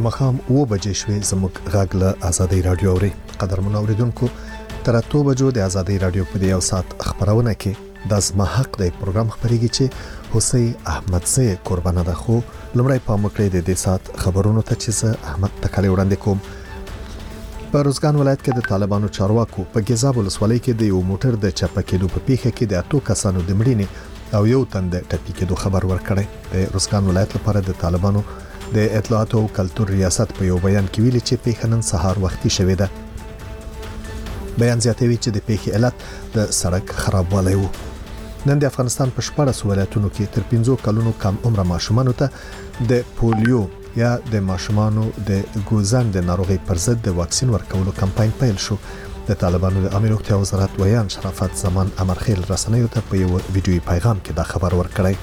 د مخام 9 بجې شوې زموږ غږ له آزادۍ رادیو اوري. قدرمن اوریدونکو تر 8 بجو د آزادۍ رادیو په یو ساعت خبرونه کې د زما حق د پروګرام خبريږي چې حسین احمدزی قربانه ده. خو لمړی په مکړې د دې ساعت خبرونو ته چې زه احمد تکالي وړاندې کوم. په روزګان ولایت کې د طالبانو چارواکو په ګیزاب ولسوالۍ کې د یو موټر د چپه کېدو په پیښه کې د 8 کسانو د مړینې او یو تن د ټپي کېدو خبر ورکړی. د روزګان ولایت لپاره د طالبانو د اطلاعات او کلتور ریاست په یو بیان کې ویلي چې پیښه نن سهار وختي شوې ده. بیان زیاتوي چې د پیښې علت د سړک خرابوالی و. نن د افغانستان په 14 ولایتونو کې تر 15 کلونو کم عمر ماشومانو ته د پولیو یا د ماشومانو د ګوزن د ناروغي پر ضد د واکسین ورکولو کمپاین پیل شو. د طالبانو د امیر روغتیا وزارت ویان شرافت زمان امرخیل رسنیو ته په یو ویډیوي پیغام کې دا خبر ورکړی.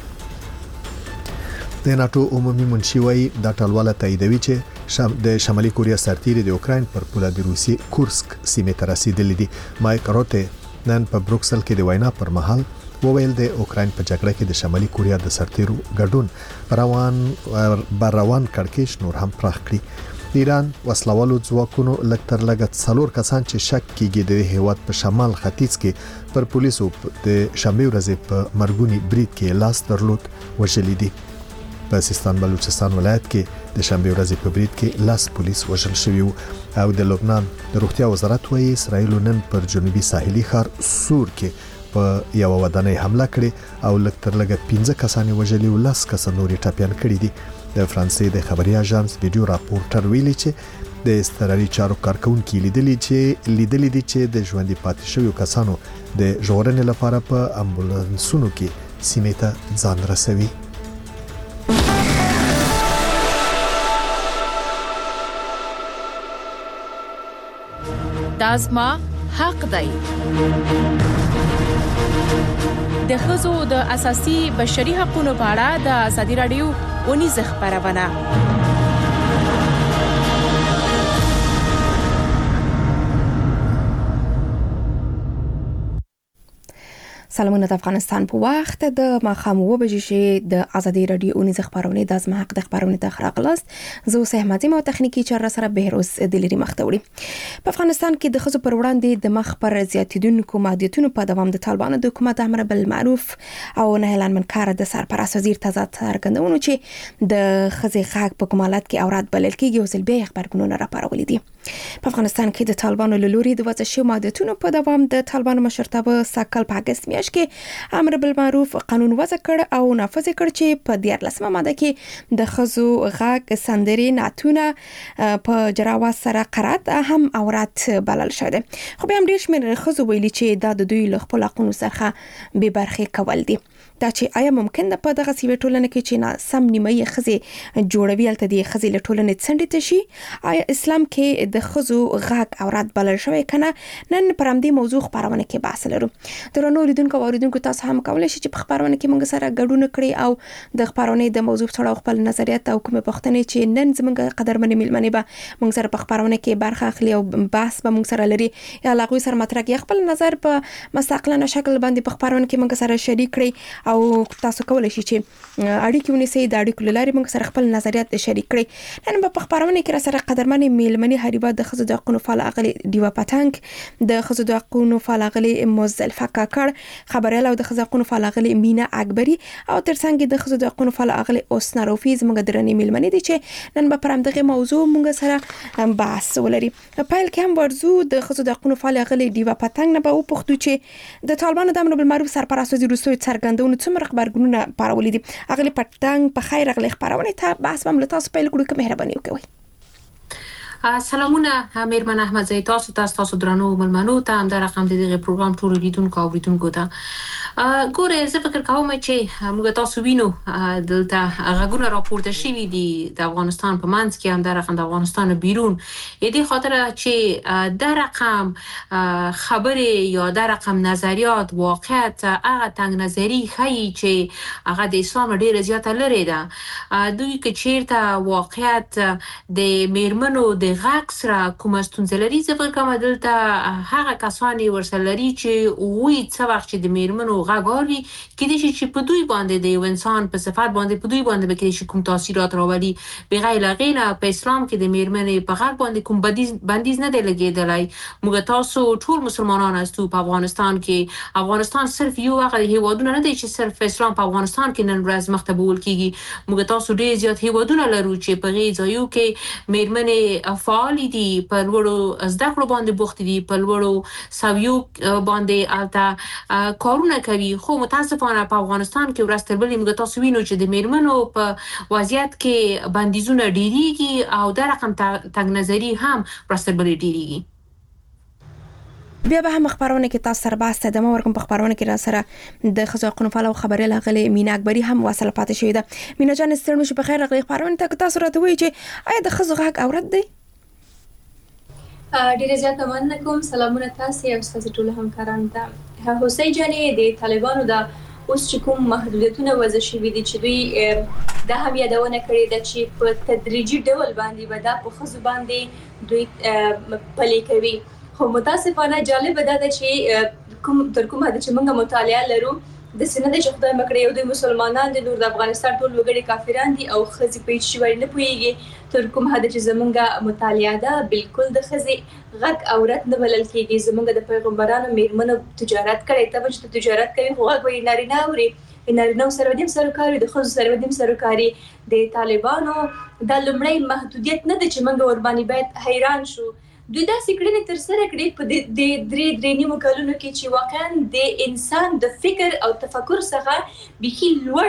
د ناتو عمومي منشي وايي دا ټولواله تاییدوي چې د شمالي کوریا سرتیري د اوکراین پر پوله د روسي کورسک سیمې ته رسیدلي دي. مایک روته نن په بروکسل کې د وینا پر مهال وویل د اوکراین په جګړه کې د شمالي کوریا د سرتیرو ګډون روان کړکېچ نور هم پراخ کړي. ایران وسلوالو ځواکونو لکتر لګت 4 کسان چې شک کیږي د هیواد په شمال ختیځ کې پر پولیسو د شنبه ورځې په مرګونی برید کې لاس درلود وژلي دي. په سیستان بلوچستان ولایت کې د شنبه ورځې په برید کې لاس پولیس وژل شوی او د لبنان د روغتیا وزارت وايي اسرائیل نن پر جنوبي ساحلي ښار سور کې په یو ودانۍ حمله کړې او لکتر لګ 15 کسان وژلي او 10 کس نورې ټپيان کړي دي. د فرانسې د خبري اژانس ویډیو راپورټر ویلي چې د استرالي چارو کارکونکو لیدلي دي چې د ژوندۍ پاتې شویو کسانو د ژغورنې لپاره په امبولانسونو کې سیمې ته ځان رسوي. دازما حق دی. د ښځو د اساسي بشري حقوقو په اړه د ازادي رادیو اونیز خبرونه. سلامونه د افغانستان په وخت د ماخام 9 بجې د ازادي رادیو اونیز خبرونه د ازما حق د خبرونه ته خراغلاست. زه سهمتي مو تخنیکی چر سره بهروز دلری مختوري. په افغانستان کې د خزو پر وړاندې د مخ پر زیاتیدونکو محدودیتونو په دوام د طالبانو د حکومت امر بالمعروف او نهي عن المنکر د سرپرست وزیر تازه څرګندونه چې د خزي غاګ په کومالات کې اورات بلل کېږي او سلبي خبرګونونه راپارولې دي. په افغانستان کې د طالبانو له لوري د وضع شوی محدودیتونو په دوام د طالبانو مشرتابه ساکل په اگست میاشت کې امر بالمعروف قانون وضع کړ او نافذ کړ چې په 14 ماده کې د خزو غاګ سندري ناتونه په جراوات سره قرات هم اورات بلل شوی. خو به هم ډیر شمېر خزو ویلي چې دا د دوی له خپل حقوقو سره به برخه کول دي. دا چې آیا ممکن ده په دغه سیمه ټولنه کې چې سم نیمه خزي جوړوي الته دي خزي له ټولنې څنډه تشي؟ آیا اسلام کې د خزو غاګ اورات بلل شوی کنه؟ نن پر همدې موضوع خبرونه کې بحث لرو. درنو اوریدونکو تاسو هم کولای شئ چې په خبرونه کې موږ سره ګډون کړئ او د خبرونه د موضوع په اړه خپل نظریات او کومه پوښتنې چې نن زموږ قدرمنې ملمنې به موږ سره په خبرونه کې برخه اخلي او بحث به موږ سره لري یا لاغوي سره مطرح کې خپل نظر په مستقلانه شکل باندې په خبرونه کې موږ سره شریک کړئ او تاسو کولای شئ چې اړیکې ونیسئ د اړیکو لارې موږ سره خپل نظریات شریک کړئ. نن په خبرونه کې سره قدرمنې ملمنې هریبا د خزو د حقوقو فعال اغلي دیوا پټنګ د خزو د حقوقو فعال اغلي مزدلفه کاکړ خبريال او د خزو د حقوقو فعال اغلي مینا اکبري او ترڅنګ د خزو د حقوقو فعال اغلي اوسناروفیز موږ درنې ملمنې دي چې نن په پرم دغه موضوع موږ سره بحث ولري. په پیل کې هم ورزو د خزو د حقوقو فعال اغلي دیوا پټنګ نه به وپوښتو چې د طالبانو د امر بالمعروف سرپرست وزیر روسوي څرګندونه څومره خبرګونونه پارولې دي. اغلي پټنګ په خیر اغلي خبرونه ته بحث هم له تاسو پیل کړو. که مهرباني وکړئ. سلامونه مېرمن احمدزی تاسو درنو ملمنو ته هم د رقم دغه پروګرام ټول لیدونکو او اوریدونکو ته ګوره زه فکر کوم چې موږ تاسو وینو دلته غږونه راپورته شوي دي د افغانستان په منځ کې هم د رقم د افغانستان بیرون دې خاطر چې د رقم خبره یا د رقم نظریات واقعیت هغه تنگ نظری خي چې هغه د اسلام ډیره زیاته لري ده. دوی کې چیرته واقعیت د میرمنو د غږ سره کوم ستونزه لري. زه فکر کوم دلته هغه کسانی ورسره لري چې وی څه وخت چې د میرمنو خزو غاګوري کېدې چې په دوی باندې د یو انسان په صفات باندې په دوی باندې به کې کوم تاثیرات راوړي بغیر غیله په اسلام کې د میرمنې په غږ باندې کوم بندیز نه دی لګېدلی. موږ تاسو ټول مسلمانان یاستو په افغانستان کې. افغانستان صرف یو هغه هیوادونه نه دی چې صرف اسلام په افغانستان کې نن ورځ مخ ته بول کیږي. موږ تاسو ډېر زیات هیوادونه لرو چې په غي ځایو کې میرمنې فعال دي په لوړو زده کړو باندې بوخت دي په لوړو ساویو باندې البته کارونه کوي. خو متاسفانه په افغانستان کې ورځ تر بلې موږ تاسو وینو چې د میرمنو په وضعیت کې بندیزونه ډیریږي او د رقم تګ نظری هم ورځ تر بلې ډیریږي. بیا به هم خبرونه کې تاسو سره بحث ته ورکوم. په خبرونه کې را سره د خزو حقوقو فعال او خبري لاغلي مینا اکبري هم وصل پاتې شوې ده. مینا جان ستړي شو په خیر راغلي. خبرونه ته تاسو راته وایي چې آیا د خزو حق عورت دی؟ ډیره زیاته مننه کوم. سلامونه تاسو او تاسو ټول همکارانو ته. حسین جانې د طالبانو د اوس چې کوم محدودیتونه وضع شوي دي چې دوی دا هم یادونه کړې ده چې په تدریجي ډول باندې به دا په خزو باندې دوی پلي کوي. خو متاسفانه جالب ده چې کوم تر کومه چې موږ مطالعه لرو د سینه د خدای مکړې یو د مسلمانان د نور د افغانستان ټول وګړي کافران دي او خزي په شي ور نه پويږي. تر کومه چې زمونږه مطالعه ده بالکل د خزي غږ عورت نه بلل کېږي. زمونږ د پیغمبرانو میرمنو تجارت کړي ته چې تجارت کوي خو غوي نارینه اوري نارینه سره دیم سرکاري د خزو سره دیم سرکاري. د طالبانو د لمړی محدودیت نه د چې موږ ور باندې باید حیران شو. دوی داسې کړنې تر سره کړې په د درې نیمو کلونو کې چې واقعا د انسان د فکر او تفکر څخه بيخي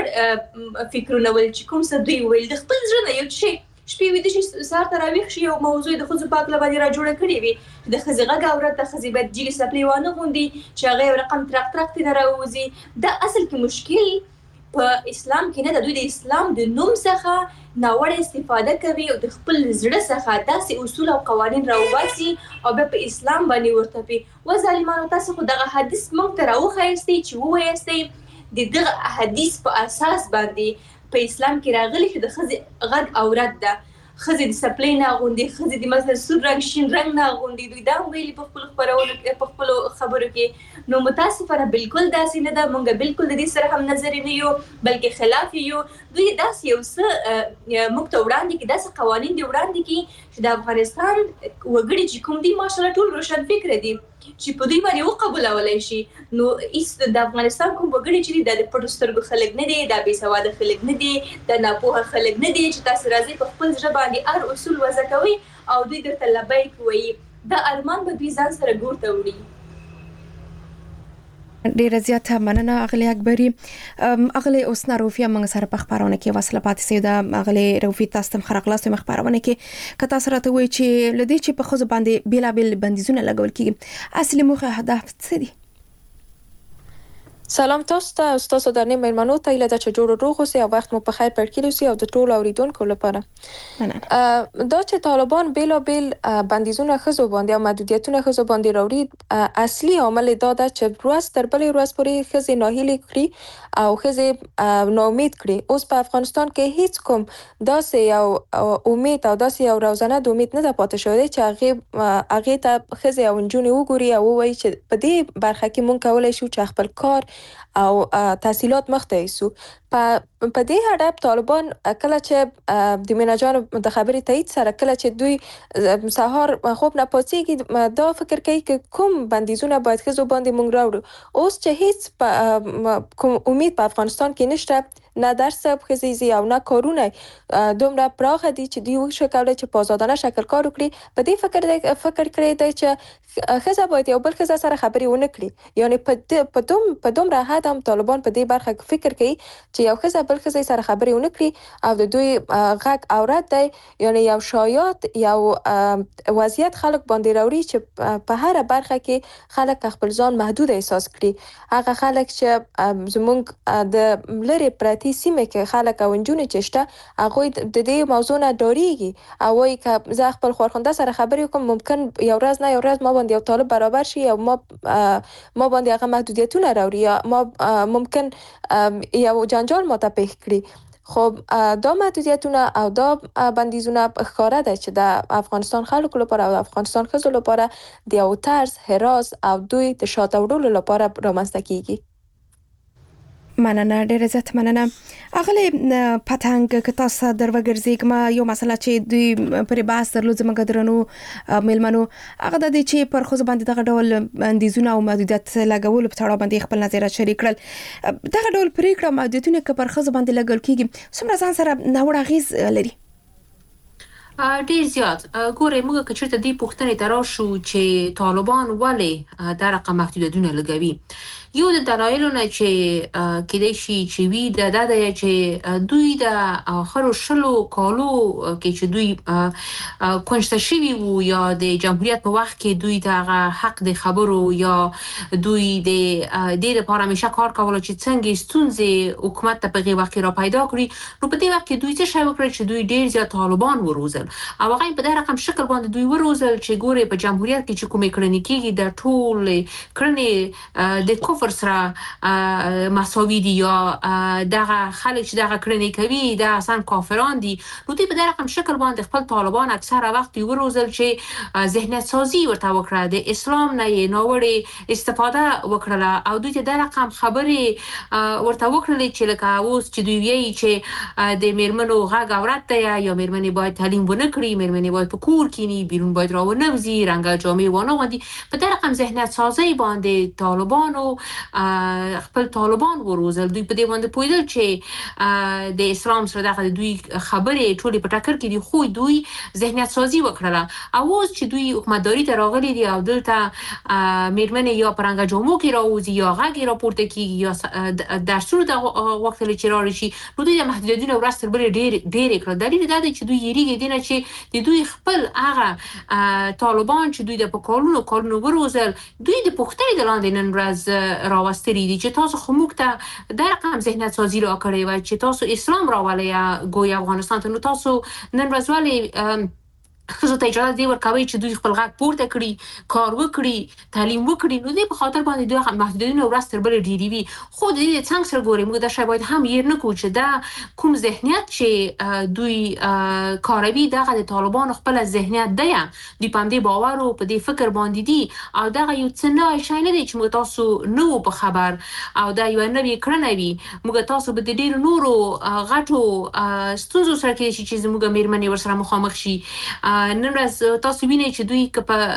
لوړ فکرونه ول چې کوم څه دوی ویل د خپل ځنه یو شي شپې وې د سهار تراویح شي او موضوع د خزو پاک لبا دي را جوړه کړې وي د خزي غږ عورت د خزي بد جګ سپلیوانه غوندي چې هغه رقم ترق نه راوځي. دا اصل کې مشکل په اسلام کې نه د دوی د اسلام د نوم څخه ناوړه استفاده کوي او د خپل زړه څخه داسې اصول او قوانين راوباسي او په اسلام باندې ورتپي. و ظالمانو تاسو خو دغه حدیث مونږ ته راوخایستي چې وایستي د دغه حدیث په اساس باندې په اسلام کې راغلي چې د خزي غږ عورت ده. خزي د سپلې نه غوندي خزي د مثلا سور رنگ شین رنگ نه غوندي دوی دا ویلي په خپل خبرونو په خپل خبرو کې. نو متاسفانه بالکل داسې نه ده. مونږ بالکل د دې سره هم نظر نه یو بلکې خلاف یو. دوی داسې یو څه موږ ته وړاندې کې داسې قوانين دی وړاندې کې چې د افغانستان وګړي چې کوم دي ماشاءالله ټول روشن فکر دي چې په دوی باندې وقبولولای شي. نو د افغانستان کوم وګړي چې د پټو سترګو خلک نه دي د بې سواده خلک نه دي د ناپوهه خلک نه دي چې تاسو راځي په خپل ځای باندې هر اصول وضع کوي او دوی درته لبیک وایي. دا ارمان به دوی ځان سره ګورته وړي. ډیره زیاته مننه اغلی اکبري. اغلی اوس ناروفي موږ سره په خبرونه کې وصله پاتې سي د اغلی روفي تاسو تم خرقلاس په خبرونه کې کته سره ته وی چې لدی چې په خزو باندې بیلابل بندیزونه لګول کیږي اصلي موخه هدف څه دي؟ سلام تاسو ته تاسو درنې مېلمنو ته ایله د چجوړو روغ اوسئ او وخت مو په خیر پر کړی اوسئ او د ټولو اوریدونکو لپاره دا چې طالبان بیلابل بندیزونه خزو باندې او محدودیتونه خزو باندې راوړي اصلي عامل دا ده چې ورځ تر بلې ورځ پورې خزې ناهیلې کړي او خزې ناامید کړي. اوس په افغانستان کې هیڅ کوم داسې یو امید او داسې یو روزانه د امید نه ده پاتې شوی چې هغه ته خزې او نجونې وګوري او وایي چې په دې برخه کې مونږ کولای شو چې خپل کار او تحصیلات مخته ایسو. په دې هدف طالبان کله چې د مناجان د خبرې تایید سره کله چې دوی سهار خوب نه پاتېږي دا فکر کوي چې کوم بندیزونه باید خزو باندې مونږ راوړو. اوس چې هیڅ کوم امید په افغانستان کې نشته نه درس خزيزي او نه کارونه دومره پراخه دي چې دوی وشکوله چې په آزادانه شکل کار وکړي. په دې فکر کړی دی چې خزه باید یو بل خزه سره خبرې ونه کړي. یعنی په دومره حد هم طالبان په دې برخه کې فکر کوي چې یو خزه بل خزه سره خبرې ونه کړي او د دوی غږ عورت دی. یعنی یو شایعات یو وضعیت خلک باندې راوړي چې په هر برخه کې خلک خپل ځان محدود احساس کړي. هغه خلک چې زمونږ د لری پرتی سیمه کې خلک او نجونې چې شته هغوی د دې موضوع نه ډاریږي او وایي که زه خپل خورخنده سره خبرې وکړم ممکن یو ورځ نه یو ورځ ما باندې یو طالب برابر شي او ما باندې هغه محدودیتونه راوړي یا ما ممکن یو جنجال ما ته پیښ کړي. خب دا محدودیتونه او دا بندیزونه ښکاره ده چې د افغانستان خلکو لپاره او افغانستان ښځو لپاره د یو طرز هراس او دوی د شاته وړلو لپاره رامنځته کیږي. مننه ډېر زیات مننه. اغلی پتنګ که تاسو دروګرځي کما یو مسله چې دوی پر باس درلود زموږ درنو ملمنو هغه د دې چې پر خو باندې دغه ډول بندیزونه او محدودیت لګول په تړاو باندې خپل نظر شریک کړل. دغه ډول پریکړه محدودیتونه که پر خو باندې لګول کیږي څومره ځان سره ناوړه غیز لري؟ ډیر زیات. ګوره موږ که چېرته دې پوښتنې ته راشو چې طالبان ولې دا رقم محدودیتونه لګوي، یو د دلایلونه چې کېدای شي چې وي دا دی چې دوی د آخرو 20 کالو کې چې دوی کنجته شوي وو یا د جمهوریت په وخت کې دوی دغه حق د خبرو یا دوی د دې لپاره همیشه کار کولو چې څنګه ستونزې حکومت ته په هغه وخت را پیدا کړي، نو په دې وخت کې دوی څه شی وکړل چې دوی ډیر زیات طالبان وروزل او هغه په دې رقم شکل باندې دوی وروزل چې ګوره په جمهوریت کې چې کومې کړنې کېږي د ټول کړنې د کفر سره مساوي دي یا دغه خلک چې دغه کړنې کوي دا اصلا کافران دي، نو دوی په دې رقم شکل باندې خپل طالبان اکثره وخت وروزل چې ذهنیت سازي ورته وکړه، د اسلام نه یې ناوړه استفاده وکړه او دوی ته د رقم خبرې ورته وکړلې چې لکه اوس چې دوی وایي چې د میرمنو غږ عورت دی یا میرمنې باید تعلیم ونه کړي، میرمنې باید په کور کینی، بیرون باید راونه وځي، رنګه جامې ونه غوندي، په دې رقم ذهنیت سازي باندې طالبانو خپل طالبان وروزل. دوی په دې باندې پوهیدل چې د اسلام سره دغه دوی خبرې ټولې په ټکر کې دي، خو دوی ذهنیت سازي وکړه او اوس چې دوی حکومتداري ته راغلي دي او دلته میرمنې یا پرنګ جامو کې راوځي یا غږ راپورته کیږي یا درسونه د وخت چې راشي، نو دوی د محدودیتونو ورستر بل ډېر کړل. دلیل دا دی چې دوی یریږي دي نه چې د دوی خپل هغه طالبان چې دوی د کالونو وروزل دوی د پوښتنې د لاندې نن ورځ راوستري دي چې تاسو خو موږ ته د رقم ذهنیت سازي را کړې وای چې تاسو اسلام راولې ګویا افغانستان ته، نو تاسو نن ورځ ولې خزو ته اجازه دی ورکوي چې دوی خپل غږ پورته کړي، کار وکړي، تعلیم وکړي، نو دې په خاطر باندې دوی محدودیتونه ورستر بل ډیری وي. خو د دې څنګه سره ګوري موږ دا شی باید هم یې نه کوو چې دا کوم ذهنیت چې دوی کاروي دغه د طالبان خپل ذهنیت دی، دوی په دې باور او په دې فکر باندې دي او دغه یو څه نه شي نه دي چې موږ تاسو نو په خبر او دا یو نوې کړنه وي. موږ تاسو به د ډیر نورو غټو ستونزو سره کې چې موږ میرمنې ورسره مخامخ شي. نن ورځ تاسو وینئ چې دوی که په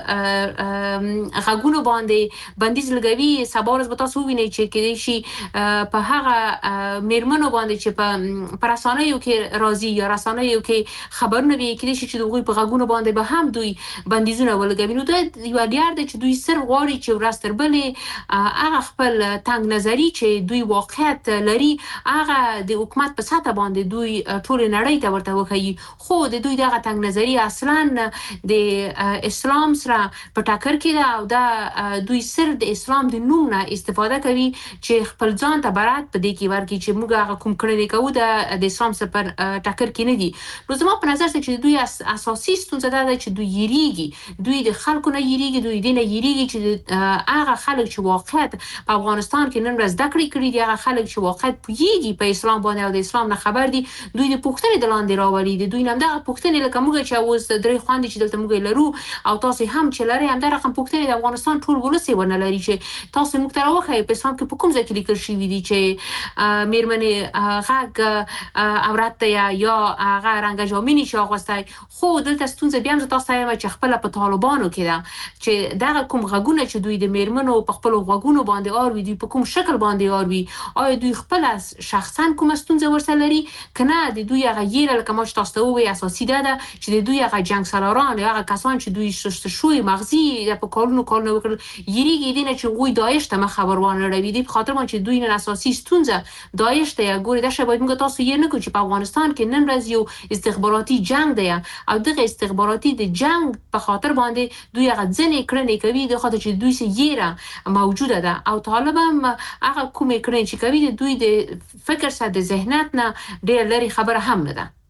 غږونو باندې بندیز لګوي، سبا ورځ به تاسو ووینئ چې کېدای شي په هغه میرمنو باندې چې په رسنیو کې راځي یا رسنیو کې خبرونه وي، کېدای شي چې د هغوی په غږونو باندې به هم دوی بندیزونه ولګوي. نو دا یوه ډیار دی چې دوی صرف غواړي چې ورځ تر بلې هغه خپل تنګ نظري چې دوی واقعیت لري هغه د حکومت په سطح باندې دوی ټول نړۍ ته ورته وښیي، خو د دوی دغه تنګ نظري اصلا د اسلام سره په ټکر کې ده او دا دوی صرف د اسلام د نوم نه استفاده کوي چې خپل ځان ته برات په دې کې ورکړي چې موږ هغه کوم کړنې کوو د اسلام سره په ټکر کې نه دي. نو زما په نظر چې دوی اساسي ستونزه ده چې دوی یریږي، دوی د خلکو نه یریږي، دوی د نه یریږي چې هغه خلک چې واقعیت په افغانستان کې نن ورځ زده کړې کړي دي، هغه خلک چې واقعیت پوهیږي په اسلام باندې او د اسلام نه خبر دي، دوی د پوښتنې د لاندې راولي دي. دوی نه دغه پوښتنې لکه موږ چې اوس درې خواندې چې دلته موږ لرو او تاسو هم چې لرئ همدا رقم پوښتنې د افغانستان ټول ولس یې ونه لري چې تاسو موږ ته راوښایئ په اسلام کې په کوم ځای کې لیکل شوي دي چې میرمنې غږ عورت دی یا هغه رنګه جامې نشي اغوستی. خو دلته ستونزه بیا هم زه تاسو ته وایم چې خپله په طالبانو کې ده چې دغه کوم غږونه چې دوی د میرمنو په خپلو غوږونو باندې اوري، دوی په کوم شکل باندې اوري، آیا دوی خپله شخصا کومه ستونزه ورسره لري که نه د دوی هغه یېره لکه ما چې تاسو ته ووایي اساسي دا ده چې د دوی هغه جنګ سالاران یا هغه کسان چې دوی شوی مغزي په کارونو وکړل یریږي دي نه چې هغوی داعش ته مخ ورونه اړوي. دي په خاطر باندې چې دوی نن اساسي ستونزه داعش ته ګوري. دا شی باید موږ تاسو یې نه کړو چې په افغانستان کې نن ورځ یو استخباراتي جنگ دی او دغه استخباراتي د جنگ په خاطر باندې دوی هغه ځینې کړنې کوي د خاطر چې دوی سره یېره موجوده ده او طالب هم هغه کومې کړنې چې کوي د دوی د فکر سره د ذهنیت نه ډېر لرې خبره هم نه ده.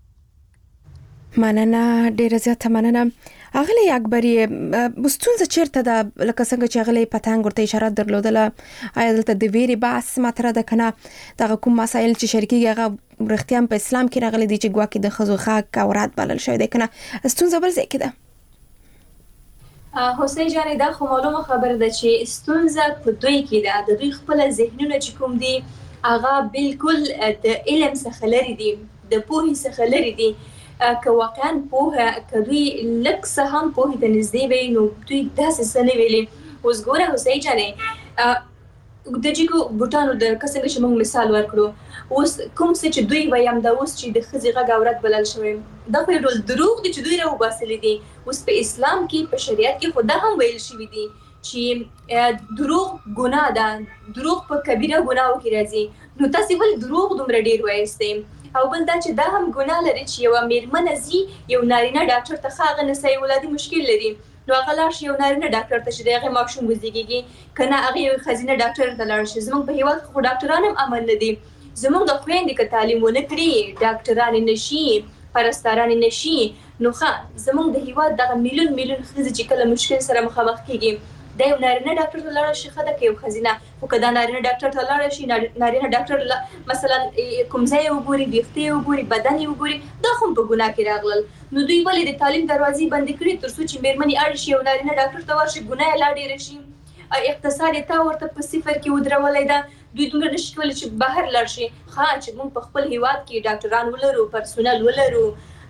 مننه ډیره زیاته مننه. اغلی اکبری ستونزه چیرته ده لکه څنګه چې اغلی پتنګ ورته اشاره درلودله، آیا دلته د ویری بحث مطرح ده کنه دغه کوم مسایل چې شریکي هغه رښتیا په اسلام کې راغلي دي چې ګواکې د ښځو حق عورت بلل شوی دی کنه ستونزه بل ځای کې ده؟ حسین جان دا خو معلومه خبره ده چې ستونزه په دوی کې ده، د دوی خپل ذهنونه چې کوم دي هغه بالکل د علم څخه لري دي، د پوهې څخه لري دي. که واقعا پوهه که دوی لږ څه هم پوهې ته نږدې وي نو دوی داسې څه نه ویلي. اوس ګوره حسین جانې د جګو بوټانو د څنګه چې موږ مثال ورکړو، اوس کوم څه چې دوی وایم دا اوس چې د ښځې غږ عورت بلل شوی دا خو یو ډول دروغ دي چې دوی راوباسلي دي. اوس په اسلام کې په شریعت کې خو دا هم ویل شوي دي چې دروغ ګناه ده، دروغ په کبیره ګناهو کې راځي. نو تاسې ولې دروغ دومره ډېر وایستئ؟ او بل دا چې دا هم ګناه لري چې یوه مېرمنه ځي یو نارینه ډاکټر ته ښه هغه نسایي ولادي مشکل لري نو هغه لاړ شي یو نارینه ډاکټر ته چې د هغې ماشوم وزېږېږي، که نه هغې یو ښځینه ډاکټر ته لاړ شي. زموږ په هېواد کې خو ډاکټران هم امن نه دي. زموږ د خویندې که تعلیم ونه کړي ډاکټرانې نه شي، پرستارانې نه شي، نو ښه زموږ د هېواد دغه میلیون میلیون ښځې چې کله مشکل سره مخامخ کېږي دا یو نارینه ډاکټر ته لاړه شي ښه ده که یو ښځینه، خو که دا نارینه ډاکټر ته لاړه شي نارینه ډاکټر مثلا کوم ځای یې وګوري، ویښته یې وګوري، بدن یې وګوري، دا خو په ګناه کې راغلل. نو دوی ولې د تعلیم دروازې بندې کړي تر څو چې مېرمنې اړ شي یو نارینه ډاکټر ته ورشي ګناه یې لا ډېره شي. اقتصاد یې تا ورته په صفر کې ودرولی ده، دوی دومره نشي کولی چې بهر لاړ شي. ښه چې موږ په خپل هېواد کې ډاکټران ولرو، پرسونل ولرو،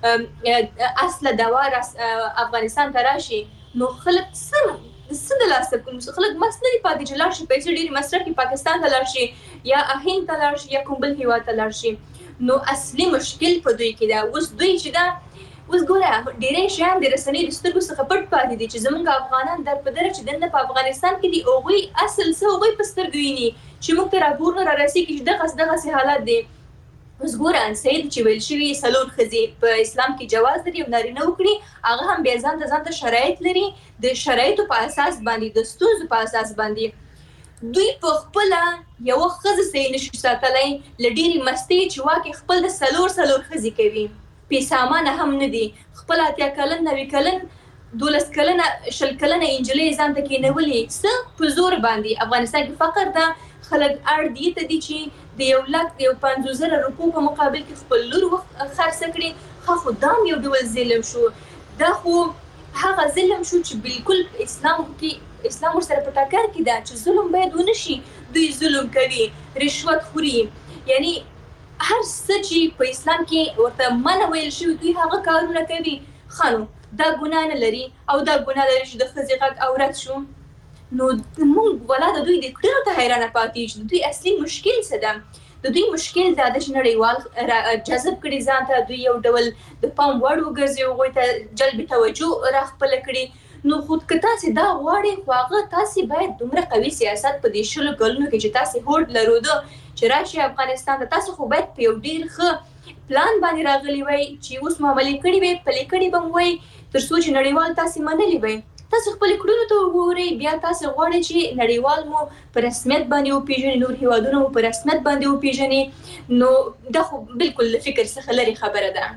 اصله دوار افغانستان ته راشي نو خلک څه د لاسه کوم خلک مس نه دي پاتې چې لاړ شي پیسې ډېرې مصرف کړي پاکستان ته لاړ شي یا هند ته لاړ شي یا کوم بل هېواد ته لاړ شي. نو اصلي مشکل په دوی کې ده. اوس دوی چې دا اوس ګوره ډېری شیان د رسنۍ د سترګو څخه پټ پاتې دي چې زموږ افغانان در په دره چې دننه په افغانستان کې دي هغوی اصل څه هغوی په سترګو ویني چې موږ ته راپورونه رارسېږي چې دغسې حالات دی. اوس ګوره سید چې ویل شوي 4 ښځې په اسلام کې جواز لري یو نارینه وکړي، هغه هم بیا ځانته شرایط لري، د شرایطو په اساس باندې د ستونزو په اساس باندې دوی په خپله یوه ښځه صحیح نشي ساتلی له ډېرې مستۍ چې واقع خپل د 4 ښځې کوي، بې سامانه هم نه دي. خپل 80 کلن 90 کلن 12 کلنه 20 کلنه نجلۍ ځانته کېنولي څه په زور باندې. افغانستان کې فقر ده، خلک اړ دې ته دي چې د 1,50,000 روپو په مقابل کې خپل لور خرڅه کړي. خو دا هم یو ډول ظلم شو. دا خو هغه ظلم شو چې بالکل اسلام ورسره په ټکر کې ده چې ظلم باید ونه شي. دوی ظلم کوي، رشوت خوري، یعنی هر څه چې په اسلام کې ورته منع ویل شوي دوی هغه کارونه کوي. ښه نو دا ګناه نه لري او دا ګناه لري چې د ښځې غږ عورت شو. نو موږ ولا د دوی د کړنو ته حیرانه پاتې یو چې د دوی اصلي مشکل څه ده. د دوی مشکل دا ده چې نړیوال جذب کړي ځان ته، دوی یو ډول د پام وړ وګرځي، هغوی ته جلب توجه راخپله کړي. نو خو که تاسې دا غواړئ خو هغه تاسې باید دومره قوي سیاست په دې 20 کلونو کې چې تاسې هوډ لرودو چې راشئ افغانستان ته، تاسې خو باید په یو ډېر ښه پلان باندې راغلي وای چې اوس مو عملي کړي وای، پلي کړي به مو وای تر څو چې نړیوال تاسې منلي وای. تاسو خپل کړنو ته وګورئ، بیا تاسو غواړئ چې نړیوال مو په رسمیت باندې وپیژني، نور هیوادونه مو په رسمیت باندې وپیژني. نو دا خو بالکل له فکر څخه لري خبره ده.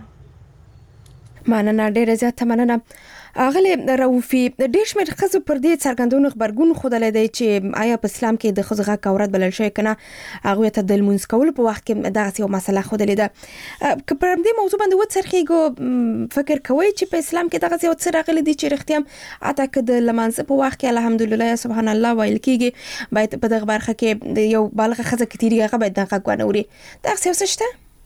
مننه، ډیره زیاته مننه. اغلی رؤفي، ډېر شمېر ښځو پر دې څرګندونو غبرګون ښودلی دی چې آیا په اسلام کې د ښځو غږ عورت بلل شوی که نه، هغوی ته د لمونځ کولو په وخت کې دغسې یوه مسله ښودلې ده. که پر همدې موضوع باندې وڅرخېږو، فکر کوئ چې په اسلام کې دغسې یو څه راغلی دي چې رښتیا هم حتی که د لمانځه په وخت کې الحمدلله یا سبحان الله ویل کېږي، باید په دغه برخه کې د یو بالغه ښځه که تېرېږي هغه باید دغه غږ ونه اوري؟ دغسې یو څه شته؟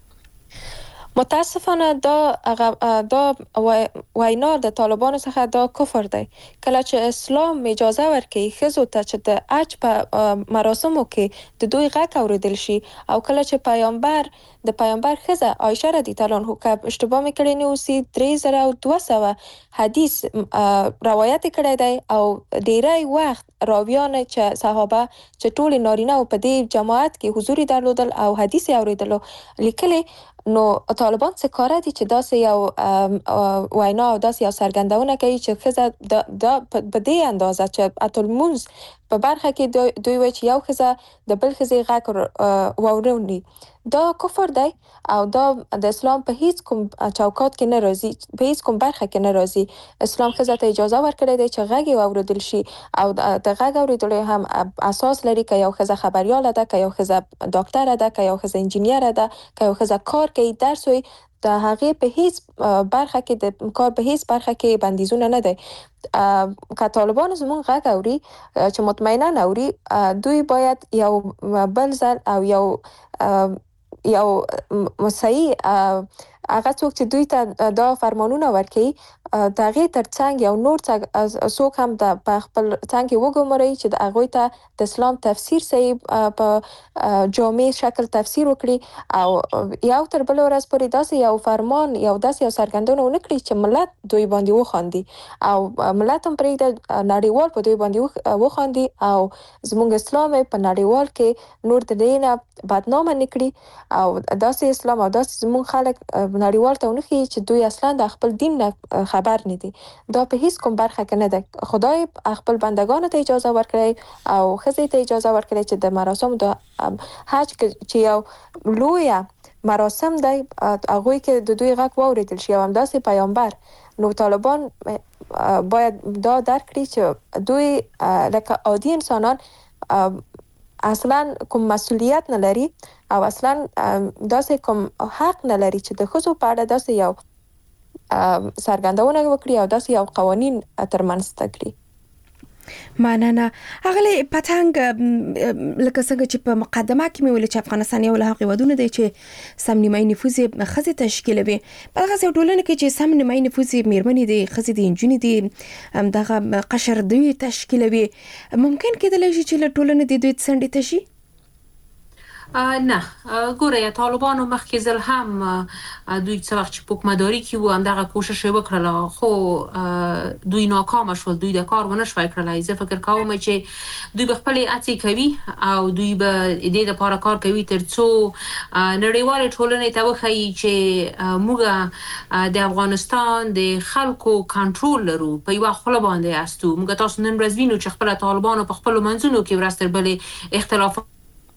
متاسفانه دا وینا د طالبانو څخه دا کفر دی. کله چې اسلام اجازه ورکړي ښځو ته چې د حج په مراسمو کې د دوی غږ اوریدل شي، او کله چې د پیامبر ښځه عایشه رضی الله عنها که اشتباه مې کړی نه اوسي 3200 حدیث روایت کړی دی، او ډیری وخت راویان چې صحابه چې ټول نارینه او په دې جماعت کې حضور درلودل او حدیث اوریدلو لیکلي. نو طالبان څه کار دي چې داسې یو وینا او داسې یو څرګندونه کوي چې ښځه دا په دې اندازه چې اتلمونز په برخه کې دوی وایي چې یو ښځه د بل ښځې غږ واوري. دا کفر دی او دا د اسلام په هیڅ کوم چوکات کې نه راځي، په هیڅ کوم برخه کې نه راځي. اسلام ښځه ته اجازه ورکړی دی چې غږ یې واورېدل شي، او د غږ اورېدلو هم اساس لري که یو ښځه خبریاله ده، که یو ښځه ډاکټره ده، که یو ښځه انجینیره ده، که یو ښځه کار کوي، درس وایي، د هغه په هیڅ برخه کې د کار په هیڅ برخه کې بندیزونه نه دی. که طالبان زموږ غږ اوري چې مطمئنا اوري، دوی باید یو بل ځل او یو صحیح هغه څوک چې دوی ته دا فرمانونه ورکوي د هغې ترڅنګ یو نور څوک هم د په خپل څنګ کې وګماري چې د هغوی ته د اسلام تفسیر صحیح په جامع شکل تفسیر وکړي او یو تر بل ورځ پورې داسې یو فرمان یو داسې یو څرګندونه ونه کړي چې ملت دوی باندې وخاندي او ملت هم پرېږده نړیوال په دوی باندې وخاندي او زموږ اسلام په نړیوال کې نور د دې نه بدنامه نه کړي او داسې اسلام او داسې زموږ خلک نړیوال ته ونه ښیي چې دوی اصلا د خپل دین نه خبر نه دي. دا په هیڅ کوم برخه کې نه ده. خدای خپل بندگانو ته اجازه ورکړي او ښځې ته اجازه ورکړي چې د مراسم د حج چې یو لویه مراسم دی هغوی کې د دوی غږ واورېدل شي او همداسې پیامبر. نو طالبان باید دا درک کړي چې دوی لکه عادي انسانان اصلا کوم مسئولیت نه لري او اصلا داسې کوم حق نه لري چې د ښځو په اړه داسې یو څرګندونه وکړي او داسې یو قوانین ترمنځ کړي. مننه. اغلی پتنګ لکه څنګه چې په مقدمه کې مې ویل چې افغانستان یو له هغو هیوادونو دی چې سم نیمایي نفوذ یې ښځې تشکیلوي. په دغسې یو ټولنه کې چې سم نیمایي نفوذ یې میرمنې دي، ښځې دي، نجونې دي، دغه قشر دوی تشکیلوي، ممکن کېدلی شي چې له ټولنې د دوی څنډې ته شي؟ نه، ګوره طالبانو مخکې ځل هم دوی څه وخت چې په حکومتداري کې وو همدغه کوشش یې وکړله، خو دوی ناکامه شول، دوی د کار ونه شوی کړلی. زه فکر کوم چې دوی به خپلې هڅې کوي او دوی به دې دپاره کار کوي تر څو نړیوالې ټولنې ته وښیي چې موږ د افغانستان د خلکو کنټرول لرو، په یوه خوله باندې هستو. موږ تاسو نن ورځ وینو چې خپله طالبانو په خپلو منځونو کې ورځ تر بلې اختلافات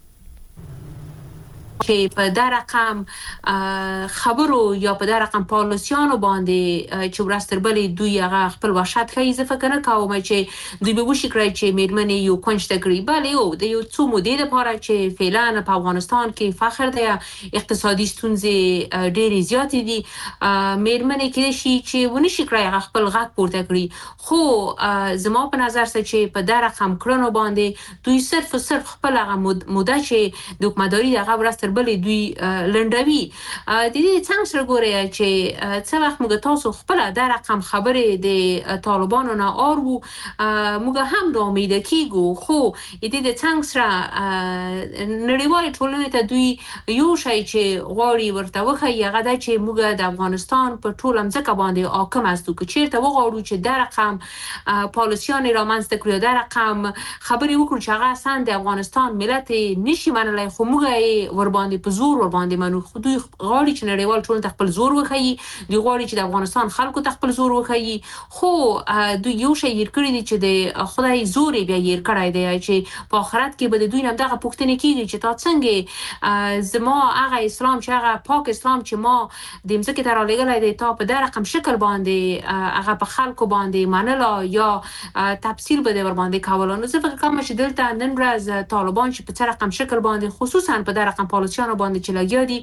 چې په دا رقم خبرو یا په دا رقم پالیسیانو باندې چې ورځ تر بلې دوی هغه خپل وحشت ښیي. زه فکر نه کوم چې دوی به وشي کړی چې میرمنې یو کونج ته کړي. بلې د یو څو مودې دپاره چې فعلا په افغانستان کې فخر دی، اقتصادي ستونزې ډېرې زیاتې دي، میرمنې کېدای شي چې ونه شي کړی هغه خپل غږ پورته کړي. خو زما په نظر سره چې په دا رقم کړنو باندې دوی صرف او صرف خپل هغه موده چې د حکومتداري د هغه ورځ تر بلې دوی لنډوي. د دې څنګه سره ګورئ چې څه وخت موږ تاسو خپله دا رقم خبرې د طالبانو نه اورو، موږ هم دا امیده کېږو، خو د دې څنګه سره نړیوالې ټولنې ته دوی یو شی چې غواړي ورته وښیي هغه دا چې موږ د افغانستان په ټوله مځکه باندې حاکم هستو. که چېرته وغواړو چې دا رقم پالیسیانې رامنځته کړو، دا رقم خبرې وکړو چې هغه اصلا د افغانستان ملت نشي منلی، خو موږ یې ورباندې په زور ورباندې منو. خو دوی غواړي چې نړیوال ټولنې ته خپل زور وښیي، دوی غواړي چې د افغانستان خلکو ته خپل زور وښیي. خو دوی یو شی هېر کړي دي چې د خدای زور یې بیا هېر کړی دی چې په آخرت کې به د دوی نه همدغه پوښتنې کېږي چې تا څنګه زما هغه اسلام چې هغه پاک اسلام چې ما د مځکې ته رالېږلی دی تا په دا رقم شکل باندې هغه په خلکو باندې منله یا تفسیر به دې ورباندې کوله. نو زه فکر کوم چې دلته نن ورځ طالبان چې په څه رقم شکل باندې خصوصا په دا رقم پالیسیانو باندې چې لګیا دي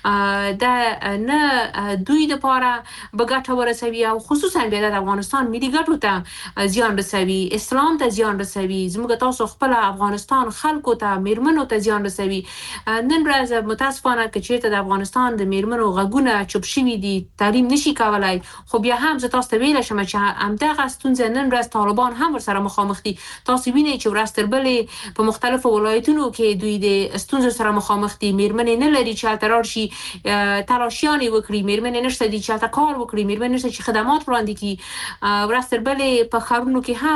دا نه دوی دپاره به ګټه ورسوي او خصوصا بیا د افغانستان ملي ګټو ته زیان رسوي، اسلام ته زیان رسوي، زموږ تاسو خپله افغانستان خلکو ته میرمنو ته زیان رسوي. نن ورځ متاسفانه که چېرته د افغانستان د میرمنو غږونه چوپ شوي دي، تعلیم نشي کولی، خو بیا هم زه تاسو ته ویلی شم چې همدغه ستونزه نن ورځ طالبان هم ورسره مخامخ دي. تاسو وینئ چې ورځ تر بلې په مختلفو ولایتونو کې دوی د ستونزو سره مخامخ دي. میرمنې نه لري چې هلته لاړ شي تلاشیانې وکړي، میرمنې نشته دي چې هلته کار وکړي، میرمنې نشته چې خدمات وړاندې کړي. ورځ تر بلې په ښارونو کې هم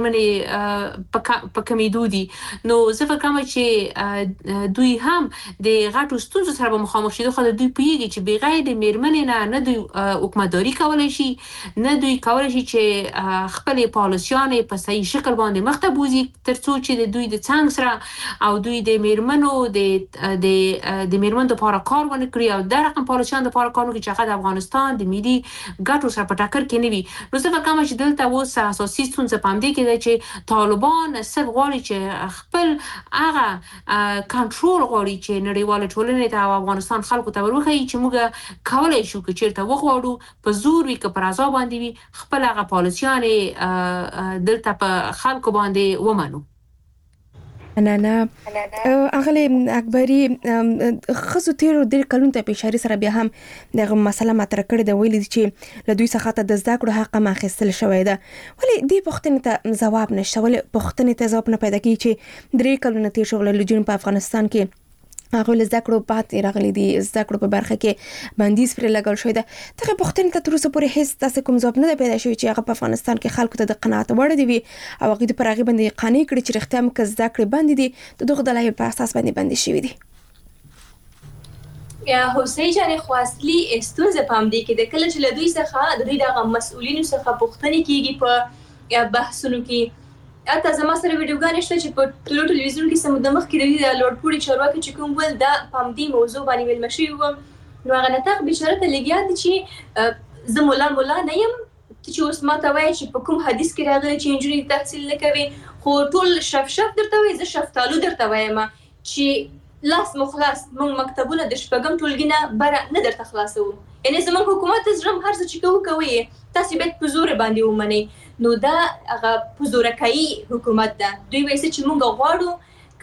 میرمنې په کمېدو دي. نو زه فکر کوم چې دوی هم د غټو ستونزو سره به مخامخ شي. خو دوی پوهېږي چې بغیر د میرمنې نه دوی حکومتداري کولی شي، نه دوی کولی شي چې خپلې پالیسیانې په صحیح شکل باندې مخته بوځي تر څو چې د دوی د څنګ سره او دوی د میرمنو د د میرمن د لپاره کار ونه کړی او د رقم پالیسیان د لپاره کار وکړي چې هغه د افغانستان د ملي ګټو سره په ټکر کې نه وي. نو څه کوم چې دلته اوس اساسي ستونزه پام دی کې چې طالبان صرف غواړي چې خپل هغه کنټرول غواړي چې نړیواله ټولنه ته افغانستان خلکو ته ورخی چې موږ کولای شو چې چیرته وغواړو په زور وی که پر ازا باندې وي خپل هغه پالیسیان دلته په خلکو باندې ومنو. نه اغلی اکبری خصو تیر د کلون ته اشاره سره بیا هم دغه مسله مطرح کړې د ویل چې له دوی څخه د زده کړو حق ماخستل شوی ده ولی دی پښتنې ته جواب نشته ولی پښتنې ته جواب نه پیدا کی چې درې کلونه تیر شو له جون په افغانستان کې هغه له زده کړو بعد راغلي دي زده کړو په برخه کې بندیز پر لګول شوی ده ته پښتنې ته تر اوسه پورې هیڅ تاسو کوم جواب نه پیدا شوی چې هغه په افغانستان کې خلکو ته د قناعت وړ دی او هغه د پرغي باندې قانع کړي چې رښتیا هم که زده کړې باندې دي د دغه دلایل په اساس باندې باندې شوی دي. یا حسین جان خواستلی استونزه پام دی کې د کله چې له دوی څخه د دوی دغه مسؤلینو څخه پوښتنه کیږي په بحثونو کې اته زما سره ویډیوګانې شته چې په ټلویزیون کې سم د مخ کې د لوړ پوړي چارواکي چې کوم ول د پام دی موضوع باندې ویل مشي و نو هغه نتاق بشاره ته لګیا دي چې زه مولا نه يم چې اوس ما ته وایي چې په کوم حدیث کې راغلی چې انجونی تحصیل نه کوي خو ټول شف درته وایي زه شفتالو درته وایم چې لاس مخلاص مونږ مکتبونه د شپږم ټولګي بره نه درته خلاصو یعنی زموږ حکومت زرم هر څه چې کوي تاسو باید په زور باندې ومنئ نو دا هغه په زورکایي حکومت ده دوی وایي چې مونږ غواړو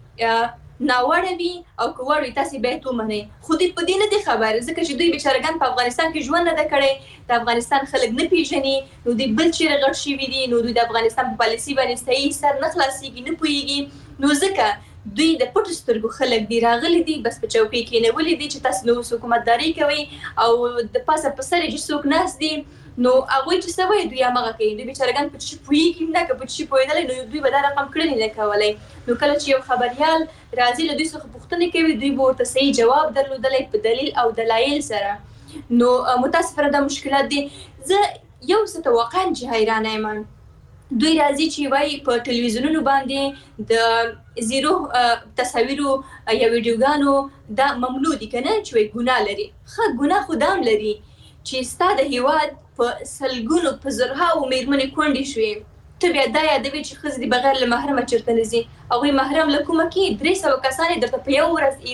ک ناوړه وي او کوړی تاسو باید ومنئ خو دې په دې نه دي خبر ځکه چې دوی بیچارهګان په افغانستان کې ژوند نه کړي د افغانستان خلک نه پیژني نو دوی بل چیرې غړ شي دي نو دوی د افغانستان په پالیسي باندې صحیح سر نه خلاصيږي نه پويږي نو ځکه دوی د پټ سترګو خلک دی راغلي دي بس په چوکۍ کې نه ولې دي چې تاسو نو حکومتداري کوي او د پاسه په سر چې څوک ناس دي نو هغه چې سوي دوی هغه کوي دوی بیچارهګان په چی پويږي نه که په چی پویدل نو دوی به دا رقم کړی نه کولای نو کله چې یو خبريال راځي له دوی څخه پوښتنه کوي دوی به ورته صحیح جواب درلودلای په دلیل او دلایل سره نو متاسفانه دا مشکلات دي زه یو څه واقعا چې حیرانه یم دوی راځي چې وای په ټلویزیونونو باندې د زیرو تصاویرو یا ویډیوګانو دا ممنوع دي کنه چې ګناه لري ښه ګناه خدام لري چې ستاسو هیواد په سلګونو په زرهاو میرمنې کونډې شوې ته بیا دا یادوي چې ښځې د بغیر له محرمه چېرته نه ځي هغوی محرم له کومه کې 300 کسان یې درته په یو ورځ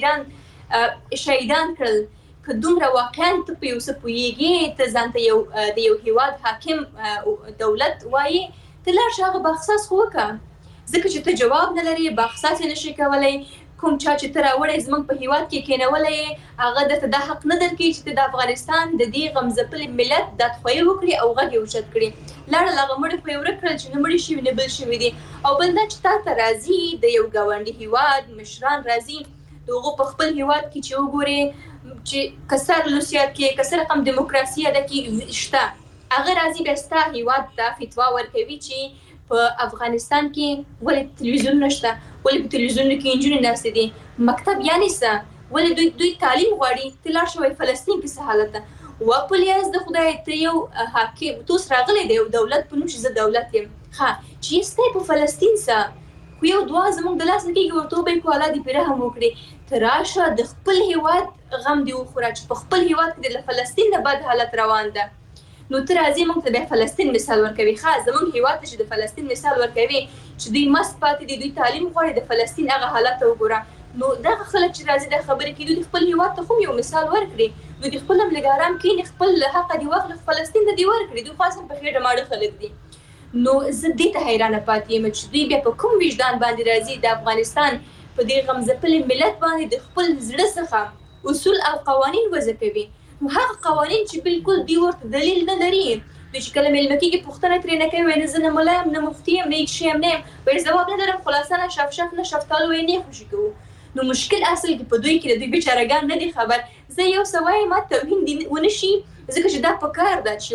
ایران شهیدان کړل که دومره واقعا ته په یو څه پوهېږې ته ځان ته د یو هیواد حاکم دولت وایي ته لاړ شه هغه باخصاص خو وکړه ځکه چې ته جواب نه لرې باخصاص یې نشې کولی کوم چا چې ته راوړی زموږ په هیواد کې کېنولی یې هغه درته دا حق نه درکوي چې ته د افغانستان د دې غمځپلي ملت دادخواهي وکړي او غږ یې اوچت کړي لاړل هغه مړي په یې ورک کړل چې نه مړي شوي نه بل شوي دي او بل دا چې تا ته راځي د یو ګاونډي هیواد مشران راځي د هغو په خپل هیواد کې چې وګورې چې که سر لوسیات کې که څه رقم دیموکراسي ده کې شته هغه راځي بیا ستا هیواد ته فتوا ورکوي چې په افغانستان کې ولې تلویزیون نشته ولې په تلویزیونونو کې نجونې ناستې دي مکتب یعنې څه ولې دوی تعلیم غواړي ته لاړ شه وایي فلسطین کې څه حالت ده وپلیاز د خدای ته یو حاکم تو اوس راغلی دی یو دولت په نوم چې زه دولت یم ښه چې ستی په فلسطین څه خو یو دعا زموږ د لاسه کېږي ورته وبایي خو الله دې پرې رحم وکړي ته راشه د خپل هیواد غم دې وخوره چې په خپل هیواد کې د فلسطین نه بد حالت روان ده نو ته راځي موږ ته بیا فلسطین مثال ورکوي ښه زموږ هیواد ته چې د فلسطین مثال ورکوي چې دوی مست پاتې دي دوی تعلیم غواړي د فلسطین هغه حالت ته وګوره نو دغه خلک چې راځي دا خبرې کوي دوی خپل هیواد ته خو یو مثال ورکړي دوی خپل هم لږ ارام کښېني خپل حق دې واخلي فلسطین ته دې ورکړي دوی خو اصلا په خېټه ماړه خلک دي نو زه دې ته حیرانه پاتې یم چې دوی بیا په کوم وجدان باندې راځي د افغانستان په دې غمځپلي ملت باندې د خپل زړه څخه اصول او قوانین وضع کوي نو هغه قوانین چې بالکل دوی ورته دلیل نه لري دوی چې کله میلمه کېږي پوښتنه ترې نه کوي وایي زه نه ملا یم نه مفتي یم نه هېڅ شی یم نه یم وایي ځواب نه لرم خلاصه نه شفشف نه شفتالو یې نه خوشي کوو نو مشکل اصل کې په دوی کې د دوی بیچارهګان نه دي خبر زه یو څه وایم ما توهین دې ونه شي ځکه چې دا پکار ده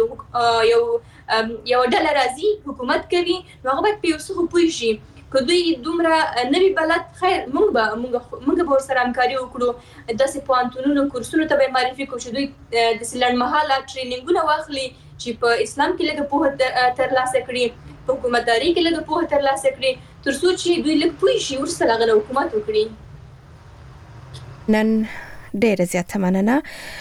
چې یوه ډله راځي حکومت کوي نو هغه باید په یو څه خو پوه شي که دوی دومره نه وي بلد خیر موږ به ورسره همکاري وکړو داسې پوهنتونونو کورسونو ته به یې معرفي کړو چې دوی داسې لنډمهاله ټرینینګونه واخلي چې په اسلام کې لږه پوهه ترلاسه کړي په حکومتداري کې لږه پوهه ترلاسه کړي تر څو چې دوی لږ پوه شي وروسته له هغه نه حکومت وکړي نن ډېر زیاته مننه.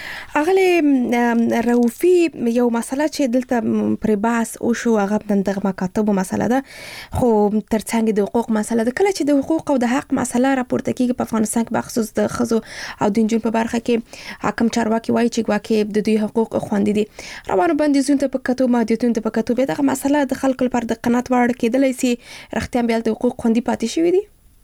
اغله روفي یو مسله چې دلته پر بحث او شو هغه د مکاتبو مسله ده، خو ترڅنګ د حقوق مسله ده. کله چې د حقوق او د حق مسله راپورته کیږي په افغانستان کې بخصوص د خزو او د نجونو په برخه کې حاکم چارواکي وایي چې ګواکې د دوی حقوق خوندي دي. روانو بندیزونو ته په کتو محدودیتونو ته په کتو به دغه مسله د خلکو لپاره د قناعت وړ کېدلای شي رښتیا بیا د حقوق خوندي پاتې شوی دي.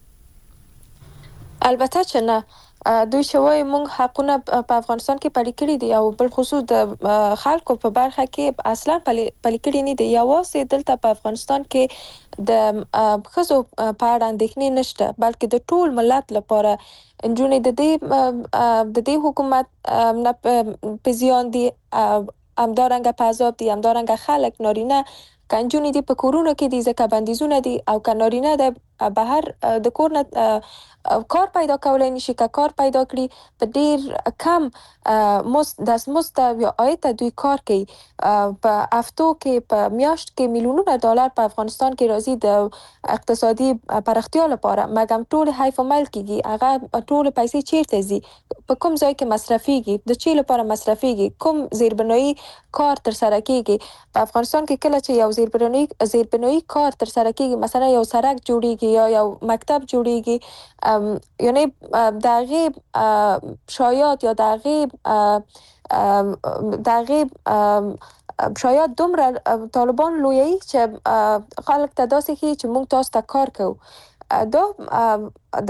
البته چې نه، دوی شوی مونږ حقونه په افغانستان کې پلي کړی دي او بل خصوص د خلکو په برخه کې اصلا پلي کړی نه دي. یوازې دلته په افغانستان کې د خزو په اړه اندېښنې نشته، بلکې د ټول ملت لپاره انجونې د دې حکومت نه په زیان دي، همدارنګه په عذاب دي، همدارنګه خلک نارینه کنجونې دي په کورونو کې دي ځکه بندیزونه دي، او که نارینه د بهر د کور نه کار پیدا کولای نشي، که کار پیدا کړي په ډیر کم مزد یا عاید دوی کار کوي. په هفتو کې په میاشت کې میلیونونه ډالر په افغانستان کې راځي د اقتصادي پراختیا لپاره، مګم ټول حیف عمل کیږي. هغه ټول پیسې چیرته ځي؟ په کوم ځای کې مصرفيږي؟ د چی لپاره مصرفيږي؟ کوم زیربنایي کار تر سره کیږي؟ په افغانستان کې کله چې یو زیربنایي کار تر سره کیږي، مثلا یو سړک جوړیږي یا یو مکتب جوړیږي، یعنی دغه شاید یا دغه شاید دومره طالبان لویي چې خلک ته داسې کوي چې موږ تاسو ته کار کوو. دا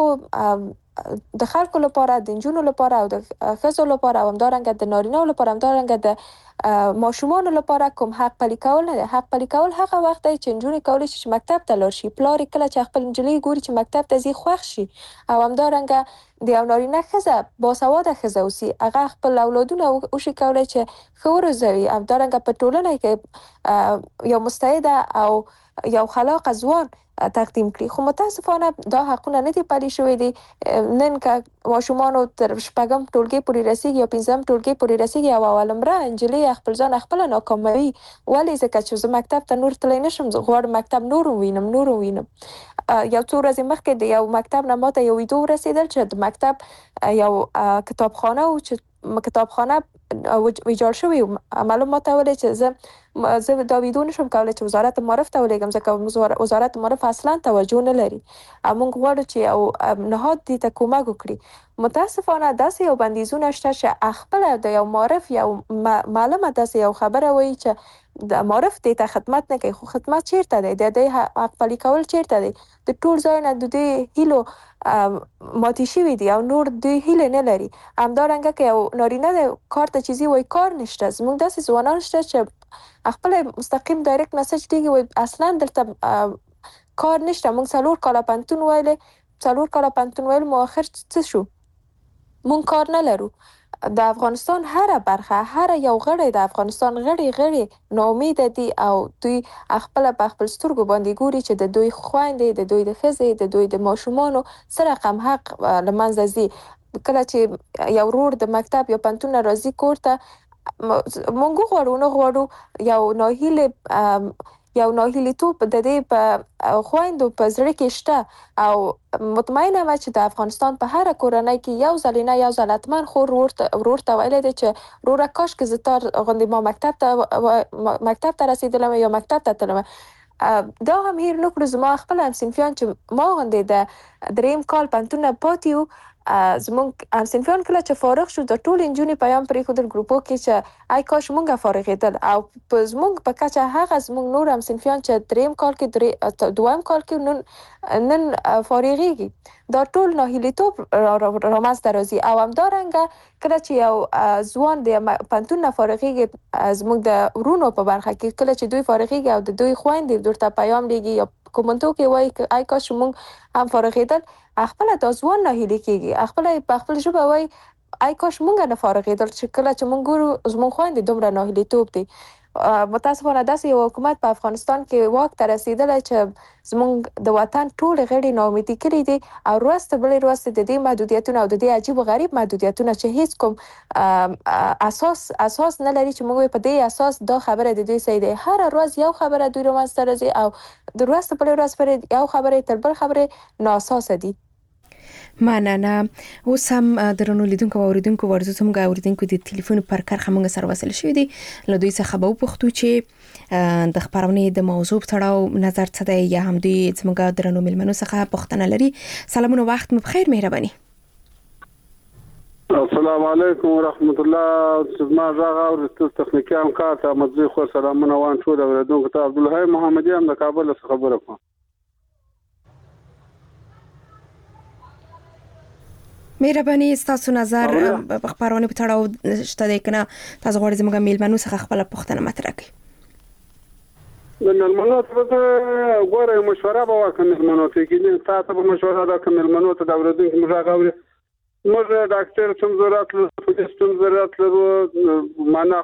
د خلکو لپاره، د نجونو لپاره او د ښځو لپاره او همدارنګه د نارینه‌و لپاره، همدارنګه د ماشومانو لپاره کوم حق پلي کول نه دی. حق پلي کول هغه وخت دی چې نجونې کولی شي چې مکتب ته لاړ شي، پلار کله چې خپل نجلۍ ګوري چې مکتب ته ځي خوښ شي، او همدارنګه د یو نارینه ښځه باسواده ښځه اوسي، هغه خپل اولادونه وشي کولی چې ښه وروزوي، همدارنګه په ټولنه کې یو مستعده او یو خلاقه ځوان تقدیم کړي. خو متاسفانه دا حقونه نه دي پلي شوي دي. نن که ماشومانو تر شپږم ټولګي پورې رسیږي یا پنځم ټولګي پورې رسیږي او اولمره نجلۍ خپل ځان خپل ناکاموي، ولې؟ ځکه چې زه مکتب ته نور تللی نشم، زه غواړم مکتب نور ووینم. یو څو ورځې مخکې د یو مکتب نه ماته یو ویډیو ورسېدل چې د مکتب یو کتابخانه و چې کتابخانه ویجاړ شوی. معلومات ولې چې زه دا ویډیو نشم کولای چې وزارت معارف ته ولېږم، ځکه وزارت معارف اصلا توجه نه لري. موږ غواړو چې یو نهاد دې ته کومک وکړي. متاسفانه داسې یو بندیزونه شته چې خپل د یو معارف یو معلومه داسې یو خبره وایي چې د معارف دې ته خدمت نه کوي. خو خدمت چیرته دی؟ د دې حق پلي کول چیرته دی؟ د ټول ځای نه د دې هیلو ماتې شوي دي او نور دوی هیله نه لري. همدارنګه که یو نارینه د کار ته چیزي وایي کار نشته. زموږ داسې ځوانان شته چې خپل مستقیم ډایرکټ میسج کېږي وایي اصلا دلته کار نشته. موږ 4 کاله پنتون ویل مو آخر څه شو؟ موږ کار نه لرو. د افغانستان هر برخه، هر یو غړی د افغانستان غړي ناامیده دي او دوی خپل په خپل سترګو باندې ګوري چې د دوی خویندې، د دوی د ښځې، د دوی د ماشومانو سره رقم حق له منځه ځي. کله چې یو ورور د مکتب یا پنتون راځي کور ته، مونږ غواړو یو ناهیلیتوب د دې په خویندو په زړه کې شته، او مطمئنه م چې د افغانستان په هر کورنۍ کې یو ځل نه یو ځل حتما خور ورور ته ویلی دی چې وروره کاشکې زه تا غوندې ما مکتب ته رسېدلم یا مکتب ته تلم. دا هم هیر نه کړو زما خپل همصنفیان چې ما غوندې د دریم کال پنتون نه پاتې وو، زمونږ همصنفیان کله چې فارغ شو د ټول نجونې پیام پرېښودل ګروپو کې چې ای کاش مونږه فارغېدل، او په زمونږ په کچه هغه زمونږ نور همصنفیان چې دریم کال کې دویم کال کې نن فارغېږي. دا ټول ناهیلیتوب رامنځته راځي. او همدارنګه کله چې یو ځوان د پنتون نه فارغېږي، زمونږ د ورونو په برخه کې کله چې دوی فارغېږي او د دوی خویندې ورته پیام لیږي یا کومنټو کې وایي ای کاش مونږ هم فارغېدل، خپل دا ځوان ناهیلي کېږي، خپل په خپل ژبه وایي ای کاش مونږ نه فارغېدل، چې کله چې مونږ ګورو زمونږ خویندې دومره ناهیلیتوب دی. متاسفانه داسې یو حکومت په افغانستان کې واک ته رسېدلی چې زمونږ د وطن ټول غړي ناامیدي کړي دي، او وروسته بلې وروسته د دې محدودیتونه او د دې عجیب و غریب محدودیتونه چې هیڅ کوم اساس نه لري چې موږ په دې اساس دا خبره د دوی صحیح دی. هر ورځ یو خبره دوی رامنځته راځي او د وروسته بلې ورځ پورې یو خبرې تر بل خبرې نااساسه دي. مننه. اوس هم درنو لیدونکو او اوریدونکو ورزو څنګه اوریدونکو د ټلیفون پر کرخه موږ سره وصل شوې دي له دوی څخه به وپوښتو چې د خبرونه د موضوع په اړه نظر څه دی یا هم دوی څنګه درنو ملمنو څخه پوښتنه لري. سلامونه وخت مو بخیر مهرباني. السلام علیکم ورحمت الله. زما زغه او تخنیکی همکار ته مزي خو سلامونه وان ټول اوریدونکو ته عبدالحی محمدی هم د کابل څخه خبره کوم. مهرباني تاسو نظر خبرونه په اړه شته دی کنه تاسو غواړئ زموږ ملمنو څخه خپل پوښتنه مطرح کړئ. د ملمنو ته غواړم مشوره به وکړم. ملمنو ته کې تاسو به مشوره وکړم. ملمنو ته د اوریدونکو مشوره غواړم. موږ ډاکټر څوم ضرورت لرو، پولیس څوم ضرورت لرو، معنا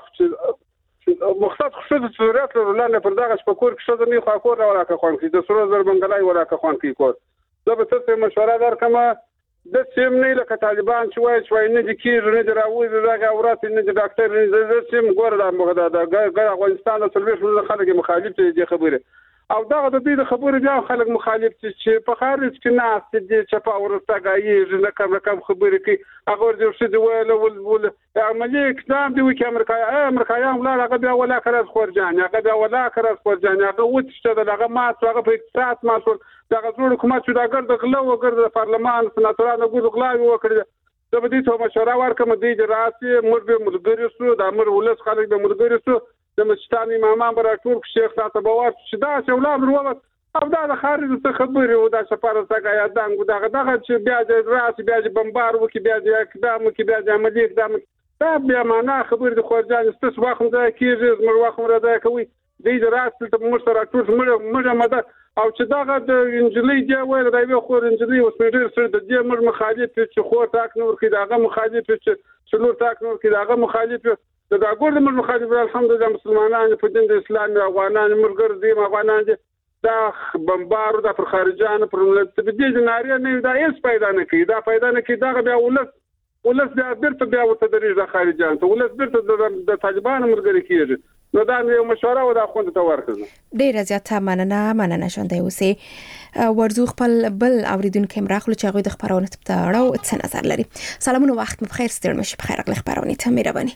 مختص خصوصي ضرورت لرو. لاندې پر دغه شپکور کې څه نه خو کور راوړه خوان کې د سرو زر بنگلای وراکه خوان کې کور. زه به تاسو مشوره درکم. د سیم نه لکه طالبان چې وایي نه د کیږي نه د راوي دغه اورات نه د ډاکټر نه د سیم ګور د افغانستان د سلويش خلک مخالف دي خبره او دغه د دې خبره بیا خلک مخالف چې په خارج کې ناس دي چې په اورستګایي نه کوم خبره کې هغه ورته څه ول عملي اقدام دی چې امریکایان لا هغه بیا ولا کړز خورجان هغه بیا ولا کړز خورجان هغه وڅته دغه ما هغه په اقتصاد ما دغه زړه حکومت چې دا ګرځ غلو وګرځ پارلمان سناتورانو ګوزغلاوي وکړي. زه به دې ته مشوره ورکړم د دې راسي مرګ سو د امر ولس خلک د مرګ سو د مشتان امامان براتور شیخ تاسو باور چې دا اولاد وروت او دا د خارج څخه خبرې او دا سفارت څنګه یادان دغه چې بیا د راسي بیا د بمبار وکي بیا د اقدام وکي بیا د عملی اقدام دا بیا معنا خبرې د خورجان ستاسو واخم ځای کېږي زموږ واخم راځي کوي د دې راسي ته موږ سره ټول موږ مده او چې دغه د انجلۍ دی وایي دا یو خور انجلۍ اوس په ډېر سره د دې مر مخالف چې خو تاک نور کې دغه مخالف چې څلور تاک نور کې دغه مخالف دا ګور د مخالف الحمدلله مسلمانان په دین د اسلام افغانان مرګر دي افغانان دا بمبار د پر خارجان پر د دې ناري نه دا هیڅ پیدا نه کوي دا پیدا نه کوي دا بیا ولس بیا بیرته بیا وته درې د خارجان ته ولس بیرته د طالبان مرګري کیږي. نو دا یو مشوره و دا خوند ته ورکړم. ډیره زیاته مننه شوندای اوسې ورزو خپل بل اوریدونکو مراخلو چې غوډ خبرونه ته اړه او څه نظر لري. سلامونه وخت مو بخیر ستړي مشه بخیر غل خبرونه ته مهرباني.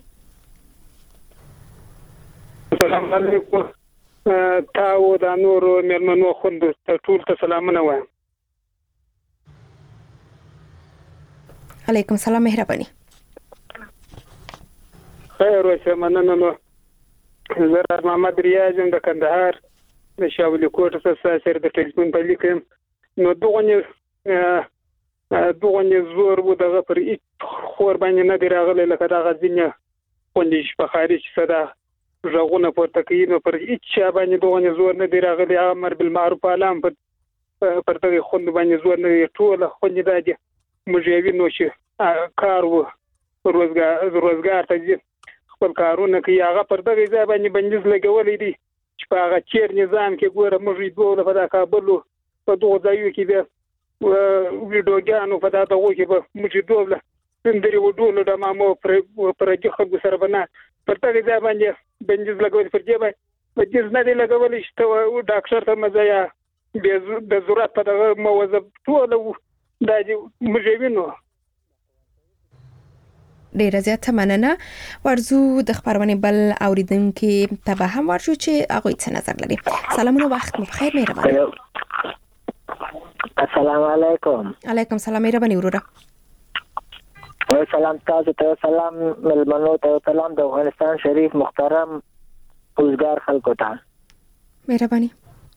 السلام علیکم تاسو د نور مېرمنو خوند ټول ته سلامونه وایم. علیکم سلام مهرباني. خیر اوسه مننه. زه محمد ریاض د کندهار د شاولي کوټ څخه سره د ټلیفون په لیکم نو دوغه زور و دغه پر خور باندې نه دی راغلی لکه دا غزینه خوندې په خارج صدا ژغونه پورته کوي نو پر هیڅ باندې دوغه زور نه دی راغلی. امر بالمعروف اعلان پر دغه خوند باندې زور نه ټول خوندې دادي مجاوی نو چې کار و روزګار ته خپل کارونه کوي هغه پر دغه ځای باندې بندیز لګولې دي چې په هغه چیر نظام کې ګوره موږ دوه په کابل په دوه ځایو کې به ویډیوګانو په دغه کې به موږ دوه سندري وډول د مامو پر خلکو سره بنا پر دغه ځای باندې بندیز لګول پر دې باندې بندیز نه دی لګولې چې ډاکټر ته مزایا د ضرورت په دغه موظف ټول د مجاوینو. ډیره زیاته مننه. ورزو د خبرونه بل اوریدونکو ته به هم ورشو چې هغه څه نظر لري. سلامونه وخت مو بخیر مهرباني. السلام علیکم. علیکم سلام مهرباني وروره. سلام تاسو ته سلام ملمنو ته سلام د افغانستان شریف محترم اوزګار خلکو ته مهرباني.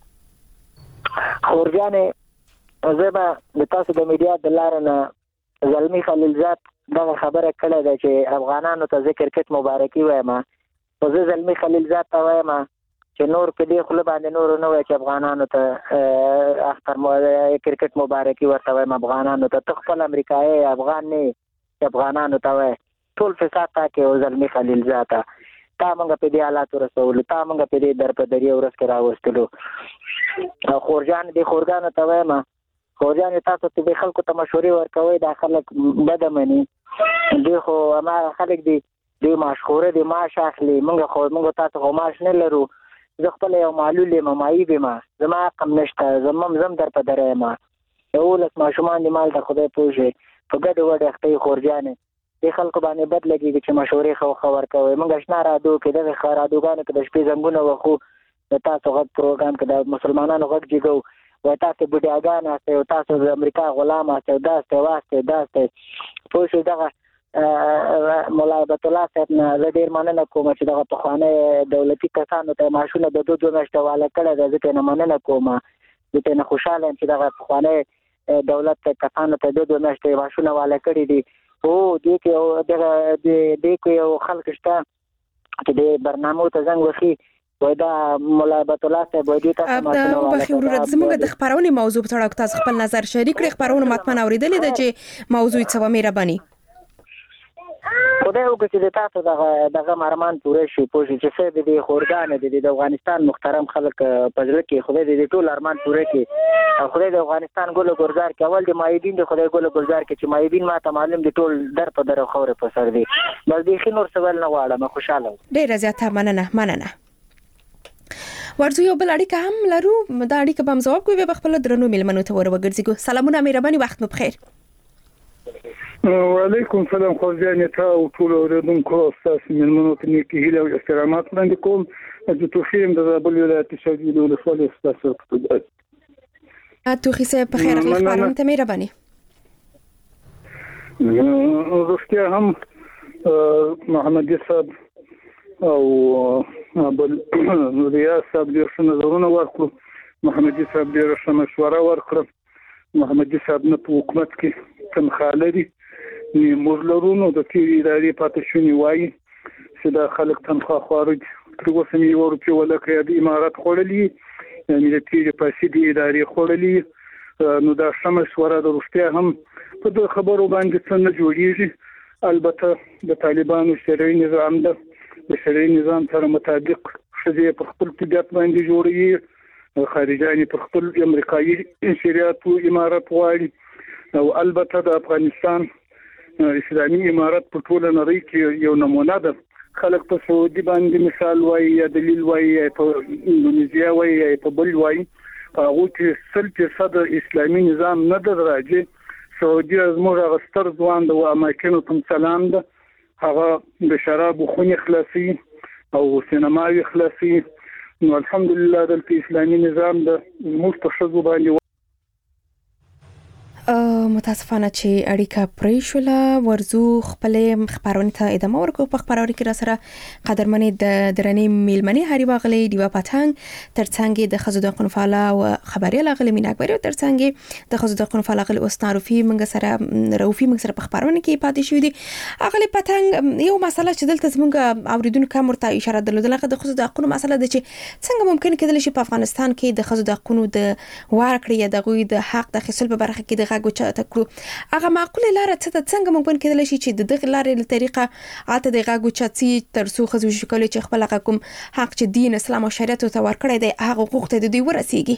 خورجانې زما د تاسو د میډیا د لارې نه زلمی خلیلزاد دا خبره کړې ده چې افغانانو ته ذکر کرکټ مبارکي وایم او زه زلمی خلیلزاد ته وایم چې نور په دې خپل باندې نور نه وای چې افغانانو ته اختر کرکټ مبارکي ورته وایم افغانانو ته خپل امریکایي افغان نه افغانانو ته وای ټول فساد تا کې او زلمی خلیلزاد تا موږ په دې حالات ورسول تا موږ په دې در په دریو ورځ کې راوستلو. خورجان دې خورګانو ته وایم خورجان تاسو ته به خلکو ته مشورې ورکوي دا خلک بد مني دوی خو ما خلک دې مشخوره دې معاش اخلي موږ تاسو خو معاش نه لرو. زه خپل یو معلول یم مایي به ما زما کم نشته زم در په درې ما ولس ماشومان د مال ته خدای پوښي په ګډ وډ اخته خورجانې د خلکو باندې بد لګي چې مشورې خو خبر کوي موږ شنا رادو کې د خرادوګانو کې د شپې زنګونه وخو د تاسو غږ پروګرام کې د مسلمانانو غږ جګو و تاسو بډاګان او تاسو د امریکا غلام او داسته پوښي دغه مولا عبد الله صاحب نه ډیر مننه کوم چې دغه په خوانه دولتي کسانو ته ماشونه د 2 میاشتې والا کړه د ځکه نه مننه کوم چې نه خوشاله چې دغه په خوانه دولت کسانو ته 2 میاشتې ماشونه والا کړی دي او دې کې یو خلک شته چې د برنامه ته زنګ وخی وای دا مولا عبد الله صاحب وای دې تاسو ماشونه والا په خبرت زموږ د خبرونه موضوع په اړه تاسو خپل نظر شریک کړئ خبرونه متمن اوریدلې ده چې موضوع څه و مهرباني خدای وکړي چې تاسو دغه مرمان پوره شي پوه چې څه د خورګان د افغانستان محترم خلک پزړه کې خدای دې ټول ارمان پوره کړي او خدای د افغانستان ګل ګلزار کې اول د مایدین د خدای ګل ګلزار کې چې مایدین ما ته معلوم دي ټول در په در خوره په سر دي بس دې خنور سوال نه واړه ما خوشاله ډیر زیاته مننه ورته یو بل اړیکه هم لرو دا اړیکه به هم جواب کوي په خپل درنو ملمنو ته ورغورځيګو سلامونه مهرباني وخت مو بخیر وعلیکم سلام خوځانه ته او ټول اوریدونکو تاسو ملمنو ته نیکی هیله او احترامات وړاندې کوم د توخیم د زابل ولایت شاجوی له ولسوالۍ تاسو ته توخی سه په خیر خبرونه ته مهرباني روستیا هم محمد صاحب او بل ریاض صاحب د نظرونه ورکړو محمد صاحب د مشوره ورکړه محمد صاحب نه په حکومت کې تنخالري مورلرونو د تیری ادارې پاتې شونی وایي چې دا خلک تنخوا خارج تر اوسه یې ورته ولکه د امارات خورلي یعنی د تیری پاسې د ادارې خورلي نو دا مشوره د روسیا هم په خبرو باندې څنګه جوړیږي البته د طالبانو شرعي نظام د شرعي نظام سره مطابق شذې په خپل طبيعت باندې جوړي خارجاني په خپل امریکایي شریعت او امارات واړي او البته د افغانستان اسلامي امارات په ټوله نړۍ کې یو نمونه ده خلک په سعودي باندې مثال وایي یا دلیل وایي یا په انډونیزیا وایي یا په بل وایي هغه چې 100% اسلامي نظام نه درراځي سعودي زموږ غستر ځوان د اماکن ته سلام ده هغه د شراب خونې خلاصي او سینماوي خلاصي نو الحمدلله د اسلامي نظام د موږ په شذو باندې متاسفانه چې اړیکه پرې شوله ورزو خپل خبرونه ته ادامه ورکو په خبرونه کې را سره قدرمنې د درنې میلمنې هری واغلې دیوا پټنګ ترڅنګ د خزو د قنفاله او خبري لاغلې مين اکبر ترڅنګ د خزو د قنفاله غل اوسناروفي منګ سره روفي منګ سره په خبرونه کې پاتې شو دي اغلې پټنګ یو مسله چې دلته زمونږ اوریدونکو مرته اشاره درلودله د خزو د قانون مسله ده چې څنګه ممکن کېدل شي په افغانستان کې د خزو د قانون د ورکړې د غوي د حق د خصل په برخه کې د غوچا تکړو هغه معقوله لار څنګه ممکن کېدل شي چې د دغه لارې له طریقه اته د غوچا چې ترسو خزو شکل چې خپل حقوم حق چې دین اسلام او شریعت ته ورکړی دی هغه حقوق ته د دوی ورسیږي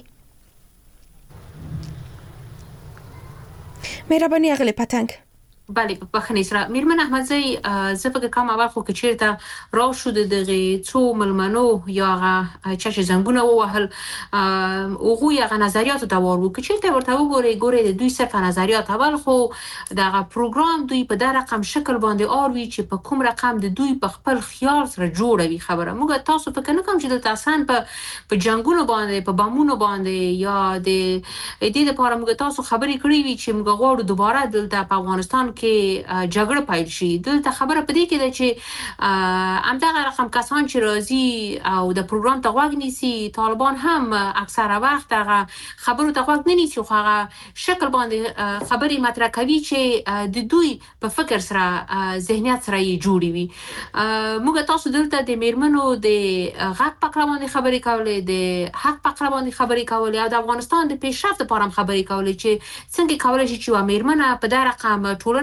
مهرباني اغلی پتنګ بله په بخنه سره میرمن احمدزی زه فکر کوم اول خو کچیرته راو شو دغه څو ملمنو یا چې زنګونه ووهل او هغه نظریات ته ورو کچیرته ورته وګوري د دوی صرف نظریات اول خو دغه پروګرام دوی په دا رقم شکل باندې اوروي چې په کوم رقم د دوی په خپل خیال سره جوړوي خبره موږ تاسو فکر نه کوم چې د تاسان په جنگونو باندې په بامونو باندې یا د دې لپاره موږ تاسو خبرې کړې وي چې موږ غواړو دوباره دلته په افغانستان کې جګړه پیل شي دلته خبره پدې کې ده چې همدغه رقم کسان چې راځي او د پروګرام ته غوږ نیسي طالبان هم اکثره وخت هغه خبرو ته غوږ نه نیسي خو هغه شکل باندې خبرې مطرح کوي چې د دوی په فکر سره ذهنیت سره یې جوړي وي موږ تاسو دلته د میرمنو د غږ پکړه باندې خبرې کولې د حق پکړه باندې خبرې کولې او د افغانستان د پیشرفت لپاره خبرې کولې چې څنګه کولای شي چې میرمنه په دا رقم ټولنه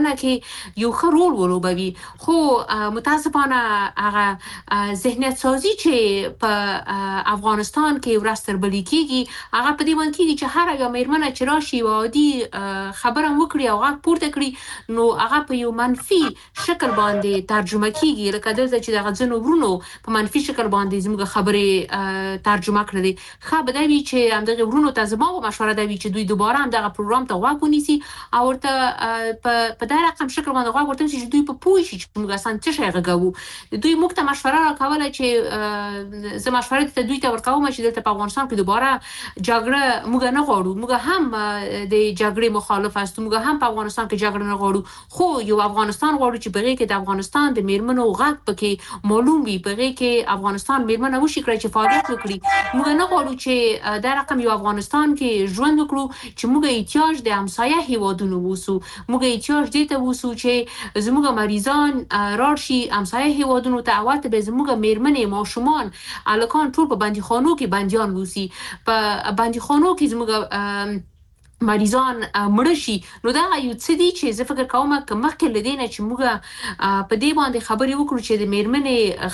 ټولنه کې یو ښه رول ولوبوي. خو متاسفانه هغه ذهنیت سازي چې په افغانستان کې ورځ تر بلې کیږي هغه په دې باندې کیږي چې هر یو میرمنه چې راشي او عادي خبره وکړي او غږ پورته کړي نو هغه په یو منفي شکل باندې ترجمه کیږي، لکه دلته چې د غزنو ورونو په منفي شکل باندې زموږ خبرې ترجمه کړې. ښه به دا وي چې همدغه ورونو ته زما مشوره ده چې دوی دوباره همدغه پروګرام ته غوږ ونیسي او ورته په دا رقم شکل باندې غوږ ورته چې دوی په پوه شي چې موږ اصلا څه شی غږوو. دوی موږ ته مشوره راکوله چې زه مشوره ته دوی ته ورکوم چې دلته په افغانستان کې دوباره جګړه موږ نه غواړو، موږ هم د جګړې مخالف یاستو، موږ هم په افغانستان کې جګړه نه غواړو، خو یو افغانستان غواړو چې بغیر کې د افغانستان د میرمنو غږ پکې معلوم وي، بغیر کې افغانستان میرمنه وشي کړی چې فعالیت وکړي. موږ نه غواړو چې دا رقم یو افغانستان کې ژوند وکړو چې موږ احتیاج د همسایه هیوادونو ووسو، موږ احتیاج دې ته ووسو چې زموږ مریضان راشي همسایه هیوادونو ته او ته به زموږ میرمنې ماشومان الکان ټول په بندیخانو کې بندیان ووسي، په بندیخانو کې زموږ مریضان مړه شي. نو دا یو څه دي چې زه فکر کوم که مخکې له دې نه چې موږ په دې باندې خبرې وکړو چې د میرمنې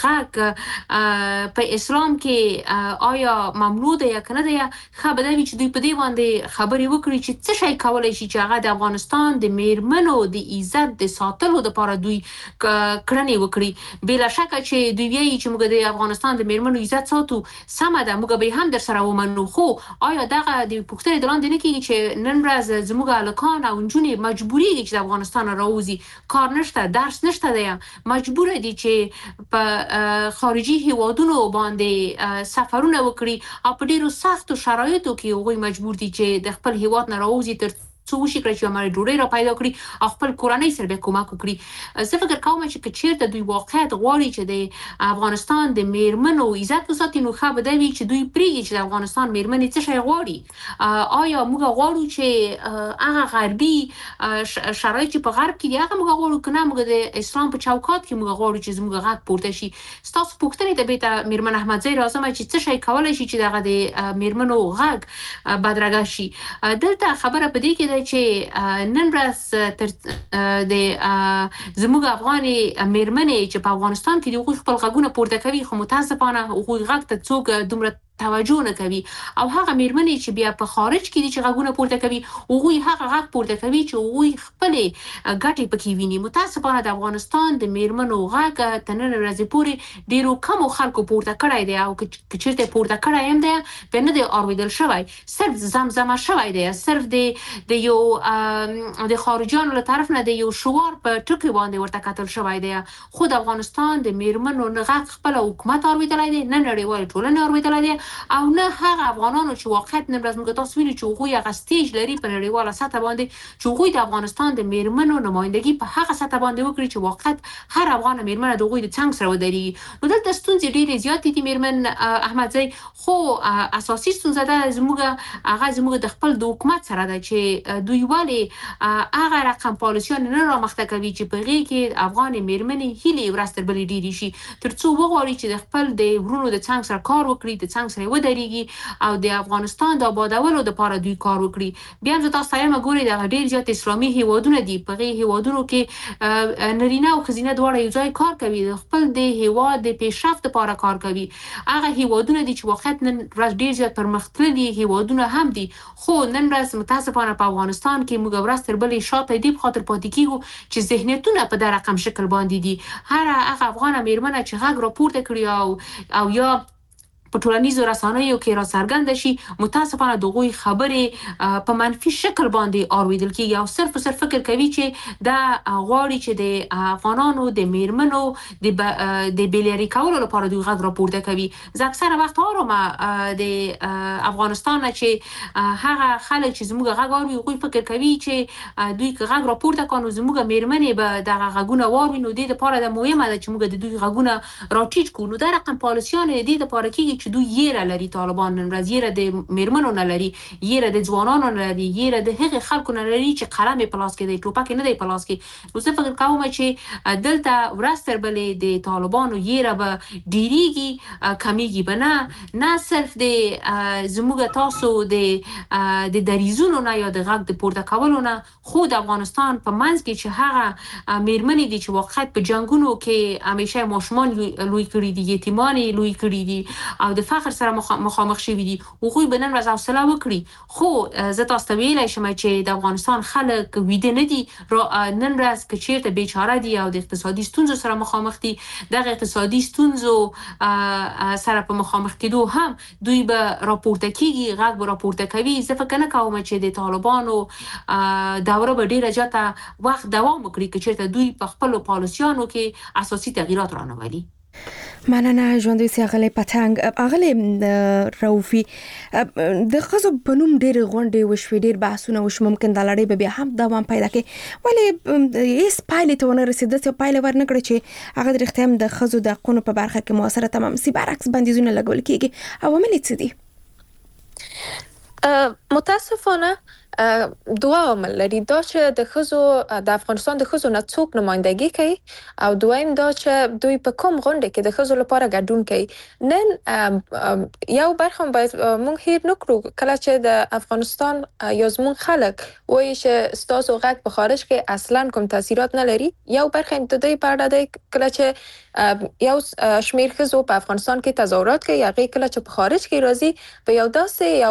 غږ په اسلام کې آیا ممنوع ده یا که نه ده، ښه به دا وي چې دوی په دې باندې خبرې وکړي چې څه شی کولی شي چې هغه د افغانستان د میرمنو د عزت د ساتلو دپاره دوی کړنې وکړي. بلا شکه چې دوی وایي چې موږ د افغانستان د میرمنو عزت ساتو، سمه ده، موږ به هم در سره ومنو، خو آیا دغه د پوښتنې د لاندې نه کېږي چې نن ورځ زموږ هلکان او نجونې مجبوریږي چې د افغانستان راوځي، کار نشته، درس نشته دی، مجبوره دي چې په خارجي هیوادونو باندې سفرونه وکړي او په ډیرو سختو شرایطو کې هغوی مجبور دي چې د خپل هیواد نه راوځي تر څو وشي کړی چې امر ډوډۍ را پیدا کړي او خپل کورنۍ سره به کومک وکړي. زه فکر کوم چې که چیرته دوی واقعیت غواړي چې د افغانستان د میرمنو عزت وساتي نو ښه به دا وي چې دوی پرېږدي چې د افغانستان میرمنې څه شی غواړي. آیا موږ غواړو چې هغه غربي شرایط چې په غرب کې دي هغه موږ غواړو که نه موږ د اسلام په چوکات کې موږ غواړو چې زموږ غږ پورته شي. ستاسو پوښتنې ته بیرته میرمن احمدزی راځم چې څه شی کولی شي چې دغه د میرمنو غږ بدرګه شي. دلته خبره په دې کې چې نن ورځ د زموږ افغاني میرمنې چې په افغانستان کې د هغوی خپل غږونه پورته کوي، خو متاسفانه هغوی غږ ته څوک دومره توجه نه کوي او هغه میرمنې چې بیا په خارج کې دي چې غږونه پورته کوي هغوی هغه غږ پورته کوي چې هغوی خپلې ګټې پکې ویني. متاسفانه د افغانستان د میرمنو غږ تر نن ورځې پورې ډېرو کمو خلکو پورته کړی دی او که چېرته پورته کړی هم دی بیا نه دی اورېدل شوی، صرف زمزمه شوی دی، صرف د یو د خارجیانو له طرف نه د یو شعار په ټکي باندې ورته کتل شوی دی. خو د افغانستان د میرمنو نه غږ خپله حکومت اورېدلی دی، نه نړیوالې ټولنې اورېدلی دی او نه هغه افغانانو چې واقعیت نن ورځ موږ تاسو وینو چې هغوی هغه سټیج لري په نړیواله سطح باندې چې هغوی د افغانستان د میرمنو نمایندګي په هغه سطح باندې وکړي چې واقعیت هر افغانه میرمنه د هغوی د څنګ سره ودرېږي. نو دلته ستونزې ډېرې زیاتې دي میرمن احمدزی، خو اساسي ستونزه ده زموږ د خپل د حکومت سره ده چې دوی ولې هغه رقم پالیسیان نه رامخته کوي چې په هغې کې افغانې میرمنې هیلې ورځ تر بلې ډېرې شي تر څو وغواړي چې د خپل د ورونو د څنګ سره کار وکړي، د څنګ سره ودرېږي او د افغانستان د آبادولو دپاره دوی کار وکړي. بیا هم زه تاسو ته یم ګورئ دغه ډېر زیات اسلامي هیوادونه دي، په هغې هیوادونو کې نرینه او ښځینه دواړه یو ځای کار کوي، د خپل د هیواد د پیشرفت دپاره کار کوي. هغه هیوادونه دي چې واقعیت نن ورځ ډېر زیات پرمختللي هیوادونه هم دي، خو نن ورځ متاسفانه په افغانستان کې موږ ورځ تر بلې شاته دې په خاطر پاتې کېږو چې ذهنیتونه په دا رقم شکل باندې دي. هغه افغانه میرمنه چې غږ راپورته کړي او یا په ټولنیزو رسنیو کې راڅرګنده شي، متاسفانه د هغوی خبرې په منفي شکل باندې اورېدل کېږي او صرف فکر کوي چې دا غواړي چې د افغانانو د میرمنو د بېلارې کولو لپاره دوی غږ راپورته کوي. زه اکثره وخت اورم د افغانستان نه چې هغه خلک چې زموږ غږ اوري هغوی فکر کوي چې دوی که غږ راپورته کړي نو زموږ میرمنې به دغه غږونه واوري، نو دې دپاره ده مهمه ده چې موږ د دوی غږونه راټیټ کړو. نو دا رقم پالیسیان د دې دپاره کېږي چې دوی یې لري طالبان نن ورځ یې د میرمنو نه لري یې د ځوانانو نه لري یې د هغه خلکو نه لري چې قلم په لاس کې دی ټوپک نه دی په لاس کې. نو زه فکر کوم چې دلته ورستر بلې د طالبانو یې به ډیریږي کمیږي بنه نه صرف د زموږ تاسو د دریزونو نه یا د غږ د پورته کولو نه خو د افغانستان په منځ کې چې هغه میرمنې دي چې واقعیت په جنگونو کې همیشه ماشومان لوی کړی دي یتیمان لوی کړی دي او د فقر سره مخامخ شوي دي هغوی به نن ورځ حوصله وکړي. خو زه تاسو ته ویلی شم چې د افغانستان خلک ویده نه دي نن ورځ که چیرته بیچاره دي او د اقتصادي ستونزو سره مخامخ دي دغه اقتصادي ستونزو سره په مخامخ کېدو هم دوی به راپورته کیږي غږ به راپورته کوي. زه فکر نه کوم چې د طالبانو دوره به ډیره زیاته وخت دوام وکړي که چیرته دوی په خپلو پالیسیانو کې اساسي تغییرات رانولي. مننه ژوندوي سي اغلی پتنګ اغلی روفي د خزو بنوم ډېر غونډې وشوي ډېر بحثونه وش ممکن د لړۍ به بیا هم دوام پیدا کوي ولی هیڅ پایلې ته ونه رسېده چې پایلې ورنکړي چې هغه د رښتیا هم د خزو د حقونو په برخه کې مؤثره تمام سي برعکس بندیزونه لګول کېږي. عوامل څه دي؟ متاسفانه دوه عامل لري دا چې د خزو د افغانستان د خزو نه څوک نمائندګي کوي او دویم دا چې دوی په کوم غونډه کې د خزو لپاره ګډون کوي. نن یو برخه باید مونږ هیر نکړو کله چې د افغانستان یا زمون خلک وایي چې ستاسو غږ په خارج کې اصلا کوم تاثیرات نه لري. یو برخه د دې په اړه دی کله چې یو شمیر خزو په افغانستان کې تظاهرات کوي هغه کله چې په خارج کې راځي په یو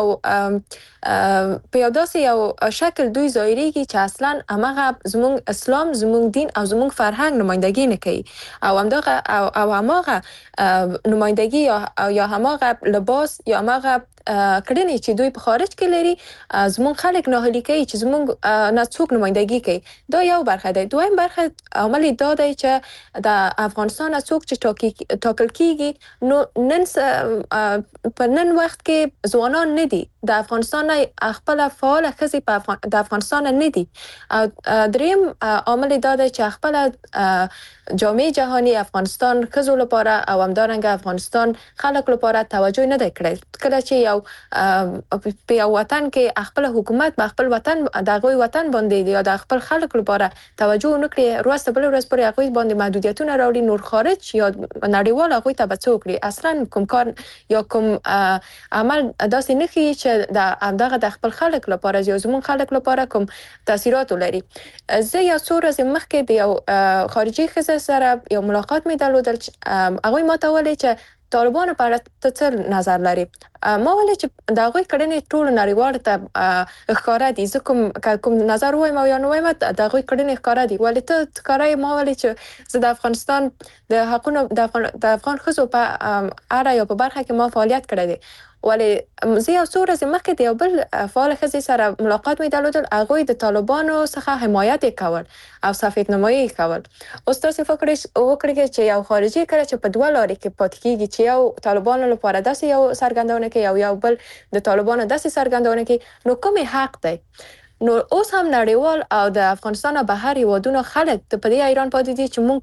داسې یو شکل دوی ظاهريږي چې اصلا هغه زموږ اسلام زموږ دین او زموږ فرهنګ نمائندګي نه کوي او هماغه نمائندګي یا هماغه لباس یا هماغه کړنې چې دوی په خارج کې لري زموږ خلک ناهیلي کوي چې زموږ نه څوک نمائندګي کوي. دا یو برخه دی. دویم برخه عمل دا دی چې د افغانستان څوک چې ټاکل کیږي نو نن وخت کې ځوانان نه دي د افغانستان خپل فعال خزي په د افغانستان نه دي. دریم عمل دا دی چې خپل جامعه جهانی افغانستان خزو لپاره او همدارنګه افغانستان خلک لپاره توجه نه دی کړی. کله چې یو په یو وطن کې خپل حکومت په خپل وطن دغه وطن باندې یا د خپل خلک لپاره توجه نه کړي روسته بل ورځ پورې هغه باندې محدودیتونه راوړي نور خارج یا نړیوال هغه ته بچو کړي اصلا کوم کار یا کوم عمل داسې نه کوي چې د خپل خلک لپاره یا زموږ خلک لپاره کوم تاثیرات لري. زه یو څو ورځې مخکې د یو خارجي ښځې سره یو ملاقات مې درلودل هغه ما ته ویل چې طالبانو په اړه څه نظر لري. ما ویل چې د هغوی کړنې ټول نړیوال ته ښکاره دي. زه کوم نظر وایم او یا نه وایم د هغوی کړنې ښکاره دي ولې ته ښکاره ما ویل چې زه د افغانستان د حقونو د افغان ښځو په اړه یا په برخه کې ما فعالیت کړی دی ولې زه یو څو ورځې مخکې د یو بل فعال ښځې سره ملاقات مې درلودل هغوی د طالبانو څخه حمایت یې کول او سفید نمایي یې کول. اوس تاسې فکر وکړئ چې یو خارجي کله چې په دوه لارې کې پاتې کېږي چې یو طالبانو لپاره داسې یو څرګندونه کوي او یو بل د طالبانو داسې څرګندونه کوي نو کوم حق دی؟ نو اوس هم نړیوال او د افغانستان بهر هیوادونو خلک په دې حیران پاتې دي چې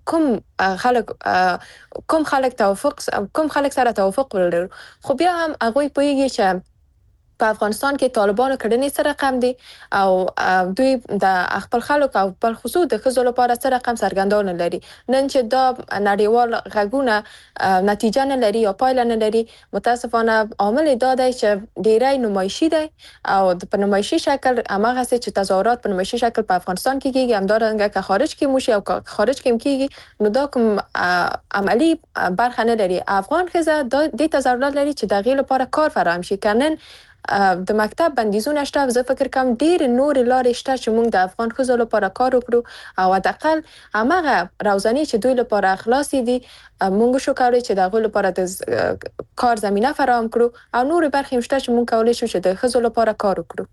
موږ کوم خلک سره توافق ولرو. خو بیا هم هغوی پوهیږي چې په افغانستان کې طالبانو کړنې سره رقم دي او دوی د خپل خلک او په خصوص د ښځو لپاره سره رقم څرګندونه لري. نن چې دا نړیوال غږونه نتیجه نه لري یا پایله نه لري متاسفانه عامل دا دی چې ډیری نمایشي دی او په نمایشي شکل هماغه چې تظاهرات په نمایشي شکل په افغانستان کې کیږي همدارنګه که خارج کې موشي او خارج کې کیږي نو دا کوم عملی برخه نه لري. افغان ښځه د تظاهرات لري چې د غیر لپاره کار فراهم شي کنن د مکتب بندیزونه شته. زه فکر کوم ډیر نور لارې شته چې موږ د افغان ښځو لپاره کار وکړو او حداقل هغه روزانه چې دوی لپاره خلاصي دي موږ شو کولای چې د هغوی لپاره د کار زمینه فراهم کړو او نور برخې شته چې موږ کولای شو چې د ښځو لپاره کار وکړو.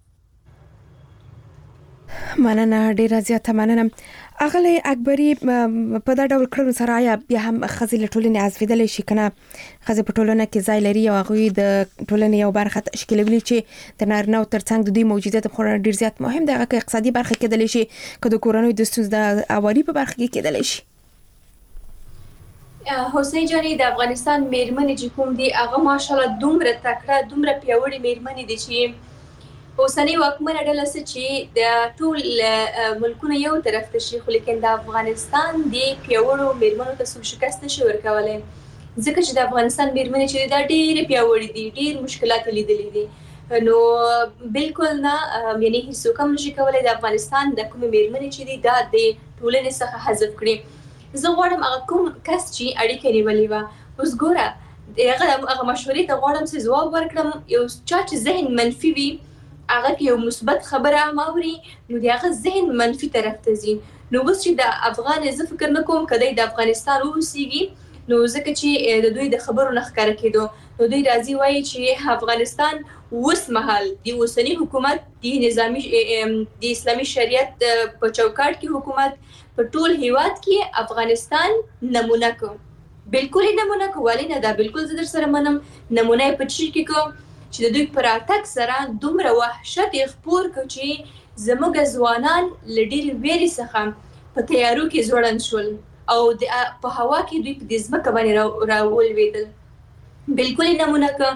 مننه ډیره زیاته مننه. اغلی اکبری په دا ډول کړنو سره یا بیا هم ښځې له ټولنې عزلېدلی شي که نه ښځې په ټولنه کې ځای لري او هغوی د ټولنې یو برخه تشکیلوي چې د نارینه‌و ترڅنګ د دوی موجودیت خورا ډیر زیات مهم دی. هغه که اقتصادي برخه کېدلی شي که د کورنیو د ستونزو د اواري په برخه کې کېدلی شي. حسین جانې د افغانستان میرمنې چې کوم دي هغه ماشاءالله دومره تکړه دومره پیاوړې میرمنې دي چې اوسنۍ واکمنه ډله څه چې د ټول ملکونه یو طرف ته شي خو لیکن د افغانستان د پیاوړو میرمنو ته څوک شکست نشي ورکولی ځکه چې د افغانستان میرمنې چې دا ډېرې پیاوړې دي ډېر مشکلات یې لیدلي دي نو بالکل نه یعنې هیڅوک هم نشي کولی د افغانستان د کومې میرمنې چې دي دا د ټولنې څخه حذف کړي زه غواړم هغه کوم کس چې اړیکه نیولې وه اوس ګوره هغه مشورې ته غواړم چې ځواب ورکړم یو چا چې ذهن منفي وي هغه که یو مثبت خبره هم اوري نو د هغه ذهن منفي طرف ته ځي نو اوس چې د افغان زه فکر نه کوم که دی د افغانستان واوسیږي نو ځکه چې د دوی د خبرو نه ښکاره کېدو نو دوی راځي وایي چې افغانستان اوس مهال د اوسني حکومت د نظامي د اسلامي شریعت په چوکاټ کې حکومت په ټول هیواد کې افغانستان نمونه کو بالکل نمونه کو ولې نه دا بالکل زه در سره منم نمونه یې په چی کې کو چې د دوی پر راتګ سره دومره وحشت یې خپور کړ چې زموږ ځوانان له ډېرې ویرې څخه په تیارو کې ځوړند شول او په هوا کې دوی په دې ځمکه باندې راولوېدل بالکل نمونه که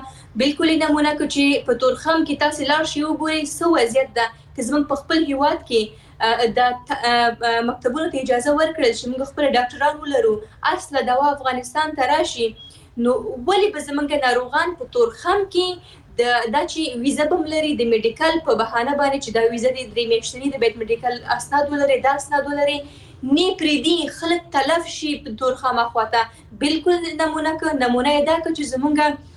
چې په تورخم کې تاسې لاړ شئ وګورئ څه وضعیت ده که زموږ په خپل هیواد کې د مکتبونو ته اجازه ورکړل چې موږ خپل ډاکټران ولرو اصله دوا افغانستان ته راشي نو ولې به زموږ ناروغان په تورخم کې دا چې ویزه به هم لري د میډیکل په بهانه باندې چې دا ویزه د 3 میاشتني د باید میډیکل اسناد ولري دا اسناد ولري نه پرېږدي خلک تلف شي په تورخم اخواته بالکل نمونه یې دا که چې زموږ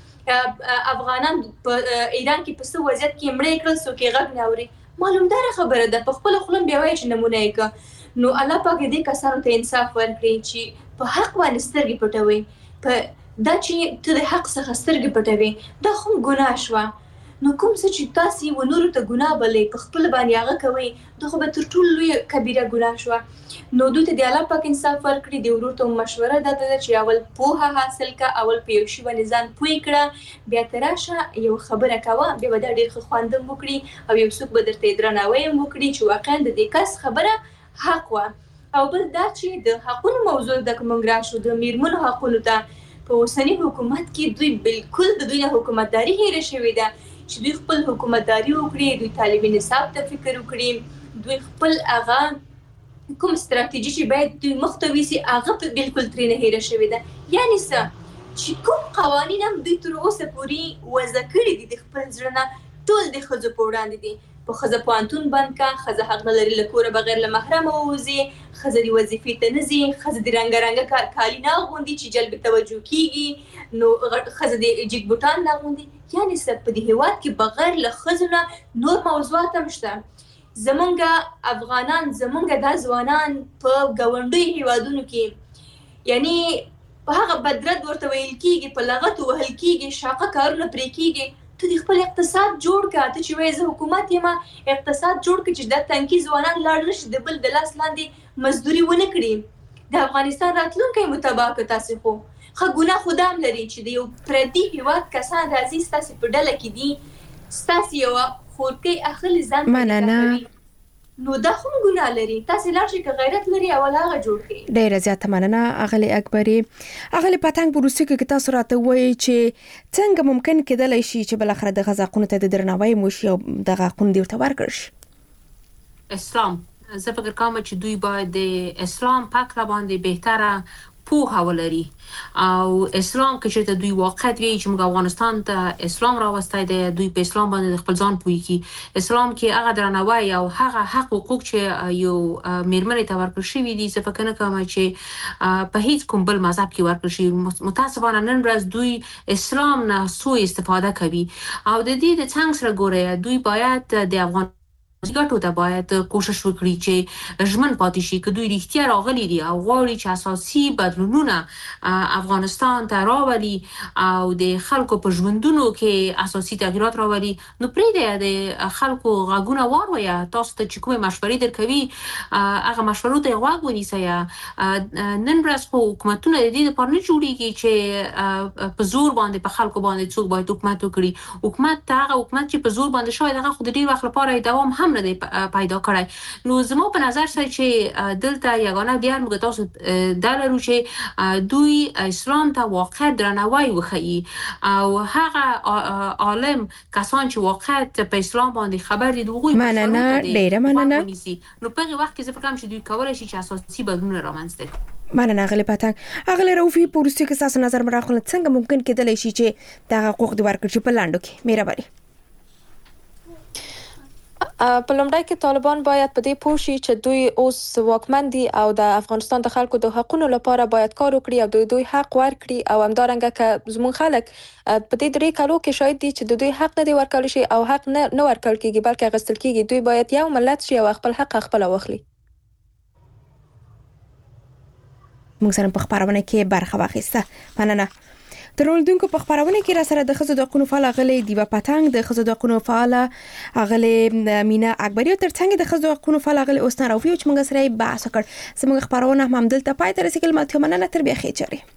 افغانان په ایران کې په څه وضعیت کې مړه یې کړل څوک یې غږ نه اوري معلومداره خبره ده په خپله خوله بیا وایي چې نمونه یې که نو الله پاک دې کسانو ته انصاف ورکړي چې په حق باندې سترګې پټوي دا چې ته د حق څخه سترګې پټوي دا خو ګناه شوه نو کوم څه چې تاسې و نورو ته ګناه بلئ په خپل باندې هغه کوئ دا خو به تر ټولو لویه کبیره ګناه شوه نو دوی ته د الله پاک انصاف ورکړي د ورور ته مشوره دا ده چې اول پوهه حاصل کړه اول په یو شي باندې ځان پوه کړه بیا ته راشه یو خبره کوه بیا به دا ډېر ښه خوند هم وکړي او یو څوک به درته درناوی هم وکړي چې واقعا د دې کس خبره حق وه او بل دا چې د حقونو موضوع ده که موږ راشو د میرمنو حقونو ته په اوسني حکومت کې دوی بالکل د دوی نه حکومتداري هېره شوې ده چې دوی خپل حکومتداري وکړي دوی تعلیمي نصاب ته فکر وکړي دوی خپل هغه کوم ستراتیژي چې باید دوی مخته ویسي هغه بالکل ترېنه هېره شوې ده یعنې څه چې کوم قوانین هم دوی تر اوسه پورې وضع کړي دي د خپل زړه نه ټول د ښځو په وړاندې دي په ښځه پوهنتون بند کا ښځه حق نه لري له کوره بغیر له محرمه ووځي ښځه د وظیفې ته نه ځي ښځه د رنګارنګه کالي نه اغوندي چې جلب توجه کېږي نو ښځه د جګ بوټان نه اغوندي یعنې څه په دې هېواد کې بغیر له ښځو نه نور موضوعات هم شته زمونږ افغانان زمونږ دا ځوانان په ګاونډیو هېوادونو کې یعنې په هغه بدرد ورته ویل کېږي په لغتو وهل کېږي شاقه کارونه پرې کېږي ته د خپل اقتصاد جوړ کړه ته چې وایې زه حکومت یم اقتصاد جوړ کړه چې دا تنکي ځوانان لاړ نه شي د بل د لاس لاندې مزدوري ونه کړي د افغانستان راتلونکی مو تباه کړه تاسې خو ښه ګناه خو دا هم لري چې د یو پردي هېواد کسان راځي ستاسې په ډله کې دي ستاسې یوه خورکۍ اخلي ځان مننه نو دا هم ګناه لري تاسې لاړ شئ که غیرت لري اول هغه جوړ کړئ ډېره زیاته مننه اغلې اکبري اغلې پتنګ بروسي کې تاسو راته وایي چې څنګه ممکن کېدلی شي چې بل اخر د غزاقونو ته د درناوی موشي او د غاقون دی ورته ورکړ شي اسلام زه فکر کوم چې دوی باید د اسلام پاک را باندې بهتره پوهه ولري او اسلام کې چې دوی واقعیت وی چې موږ افغانستان ته اسلام راوستای دی دوی په اسلام باندې خپل ځان پوهیږي اسلام کې هغه درناوی او هغه حق حقوق چې یو میرمنې ته ورکړل شوی دي څه فکر نه کوم چې په هیڅ کوم بل مذهب کې ورکړل شي متاسفانه نن ورځ دوی اسلام نه سوء استفاده کوي او د دې د څنګه سره ګوره دوی باید د افغان ګټو ته باید کوشش وکړي چې ژمن پاتې شي که دوی رښتیا راغلي دي او غواړي چې اساسي بدلونونه افغانستان ته راولي او د خلکو په ژوندونو کې اساسي تغیرات راولي نو پرېږدئ د خلکو غږونه واورئ تاسو ته چې کومې مشورې درکوي هغه مشورو ته غوږ ونیسئ نن ورځ خو حکومتونه د دې لپاره نه جوړېږي چې په زور باندې په خلکو باندې څوک باید حکومت وکړي حکومت هغه حکومت چې په زور باندې شوی هغه خو د ډېر وخت لپاره دوام هم هم نه پیدا کړی. نو زما په نظر چې دلته یگانه بیا موږ تاسو دلرو چې دوی اسلام ته واقع درناوی وخی او هغه عالم کسان چې واقع په اسلام باندې خبر دي دوی مننه ډیره مننه. نو په هغه وخت کې زه فکر کوم چې دوی کولای شي چې اساسي بدلون رامنځته کړي. مننه غلی پتنګ اغلی روفي پورستي کې تاسو نظر مراخله څنګه ممکن کېدلی شي چې د حقوق د ورکړې په لاندو کې مهرباني. په لومړی کې طالبان باید په دې پوه شي چې دوی اوس واکمن دي او د افغانستان د خلکو د حقوقو لپاره باید کار وکړي او دوی حق ورکړي او همدارنګه که زموږ خلک په دې درې کالو کې شاید دي چې دوی حق نه دی ورکول شي او حق نه ورکول کېږي بلکې اخیستل کېږي. دوی باید یو ملت شي او خپل حق خپل واخلي. موږ سره په خبرونه کې برخه واخیسته. مننه. ترولدونکو په خبرونه کې را سره د خزو د قانون فعال غلي دیو پتنګ د خزو د قانون فعال غلي مینا اکبری تر څنګه د خزو د قانون فعال غلي اوس نه راوي چې موږ سره بحث وکړ. زموږ خبرونه هم دلته پای ته رسیدل. ماته مننه تر بیا خیر.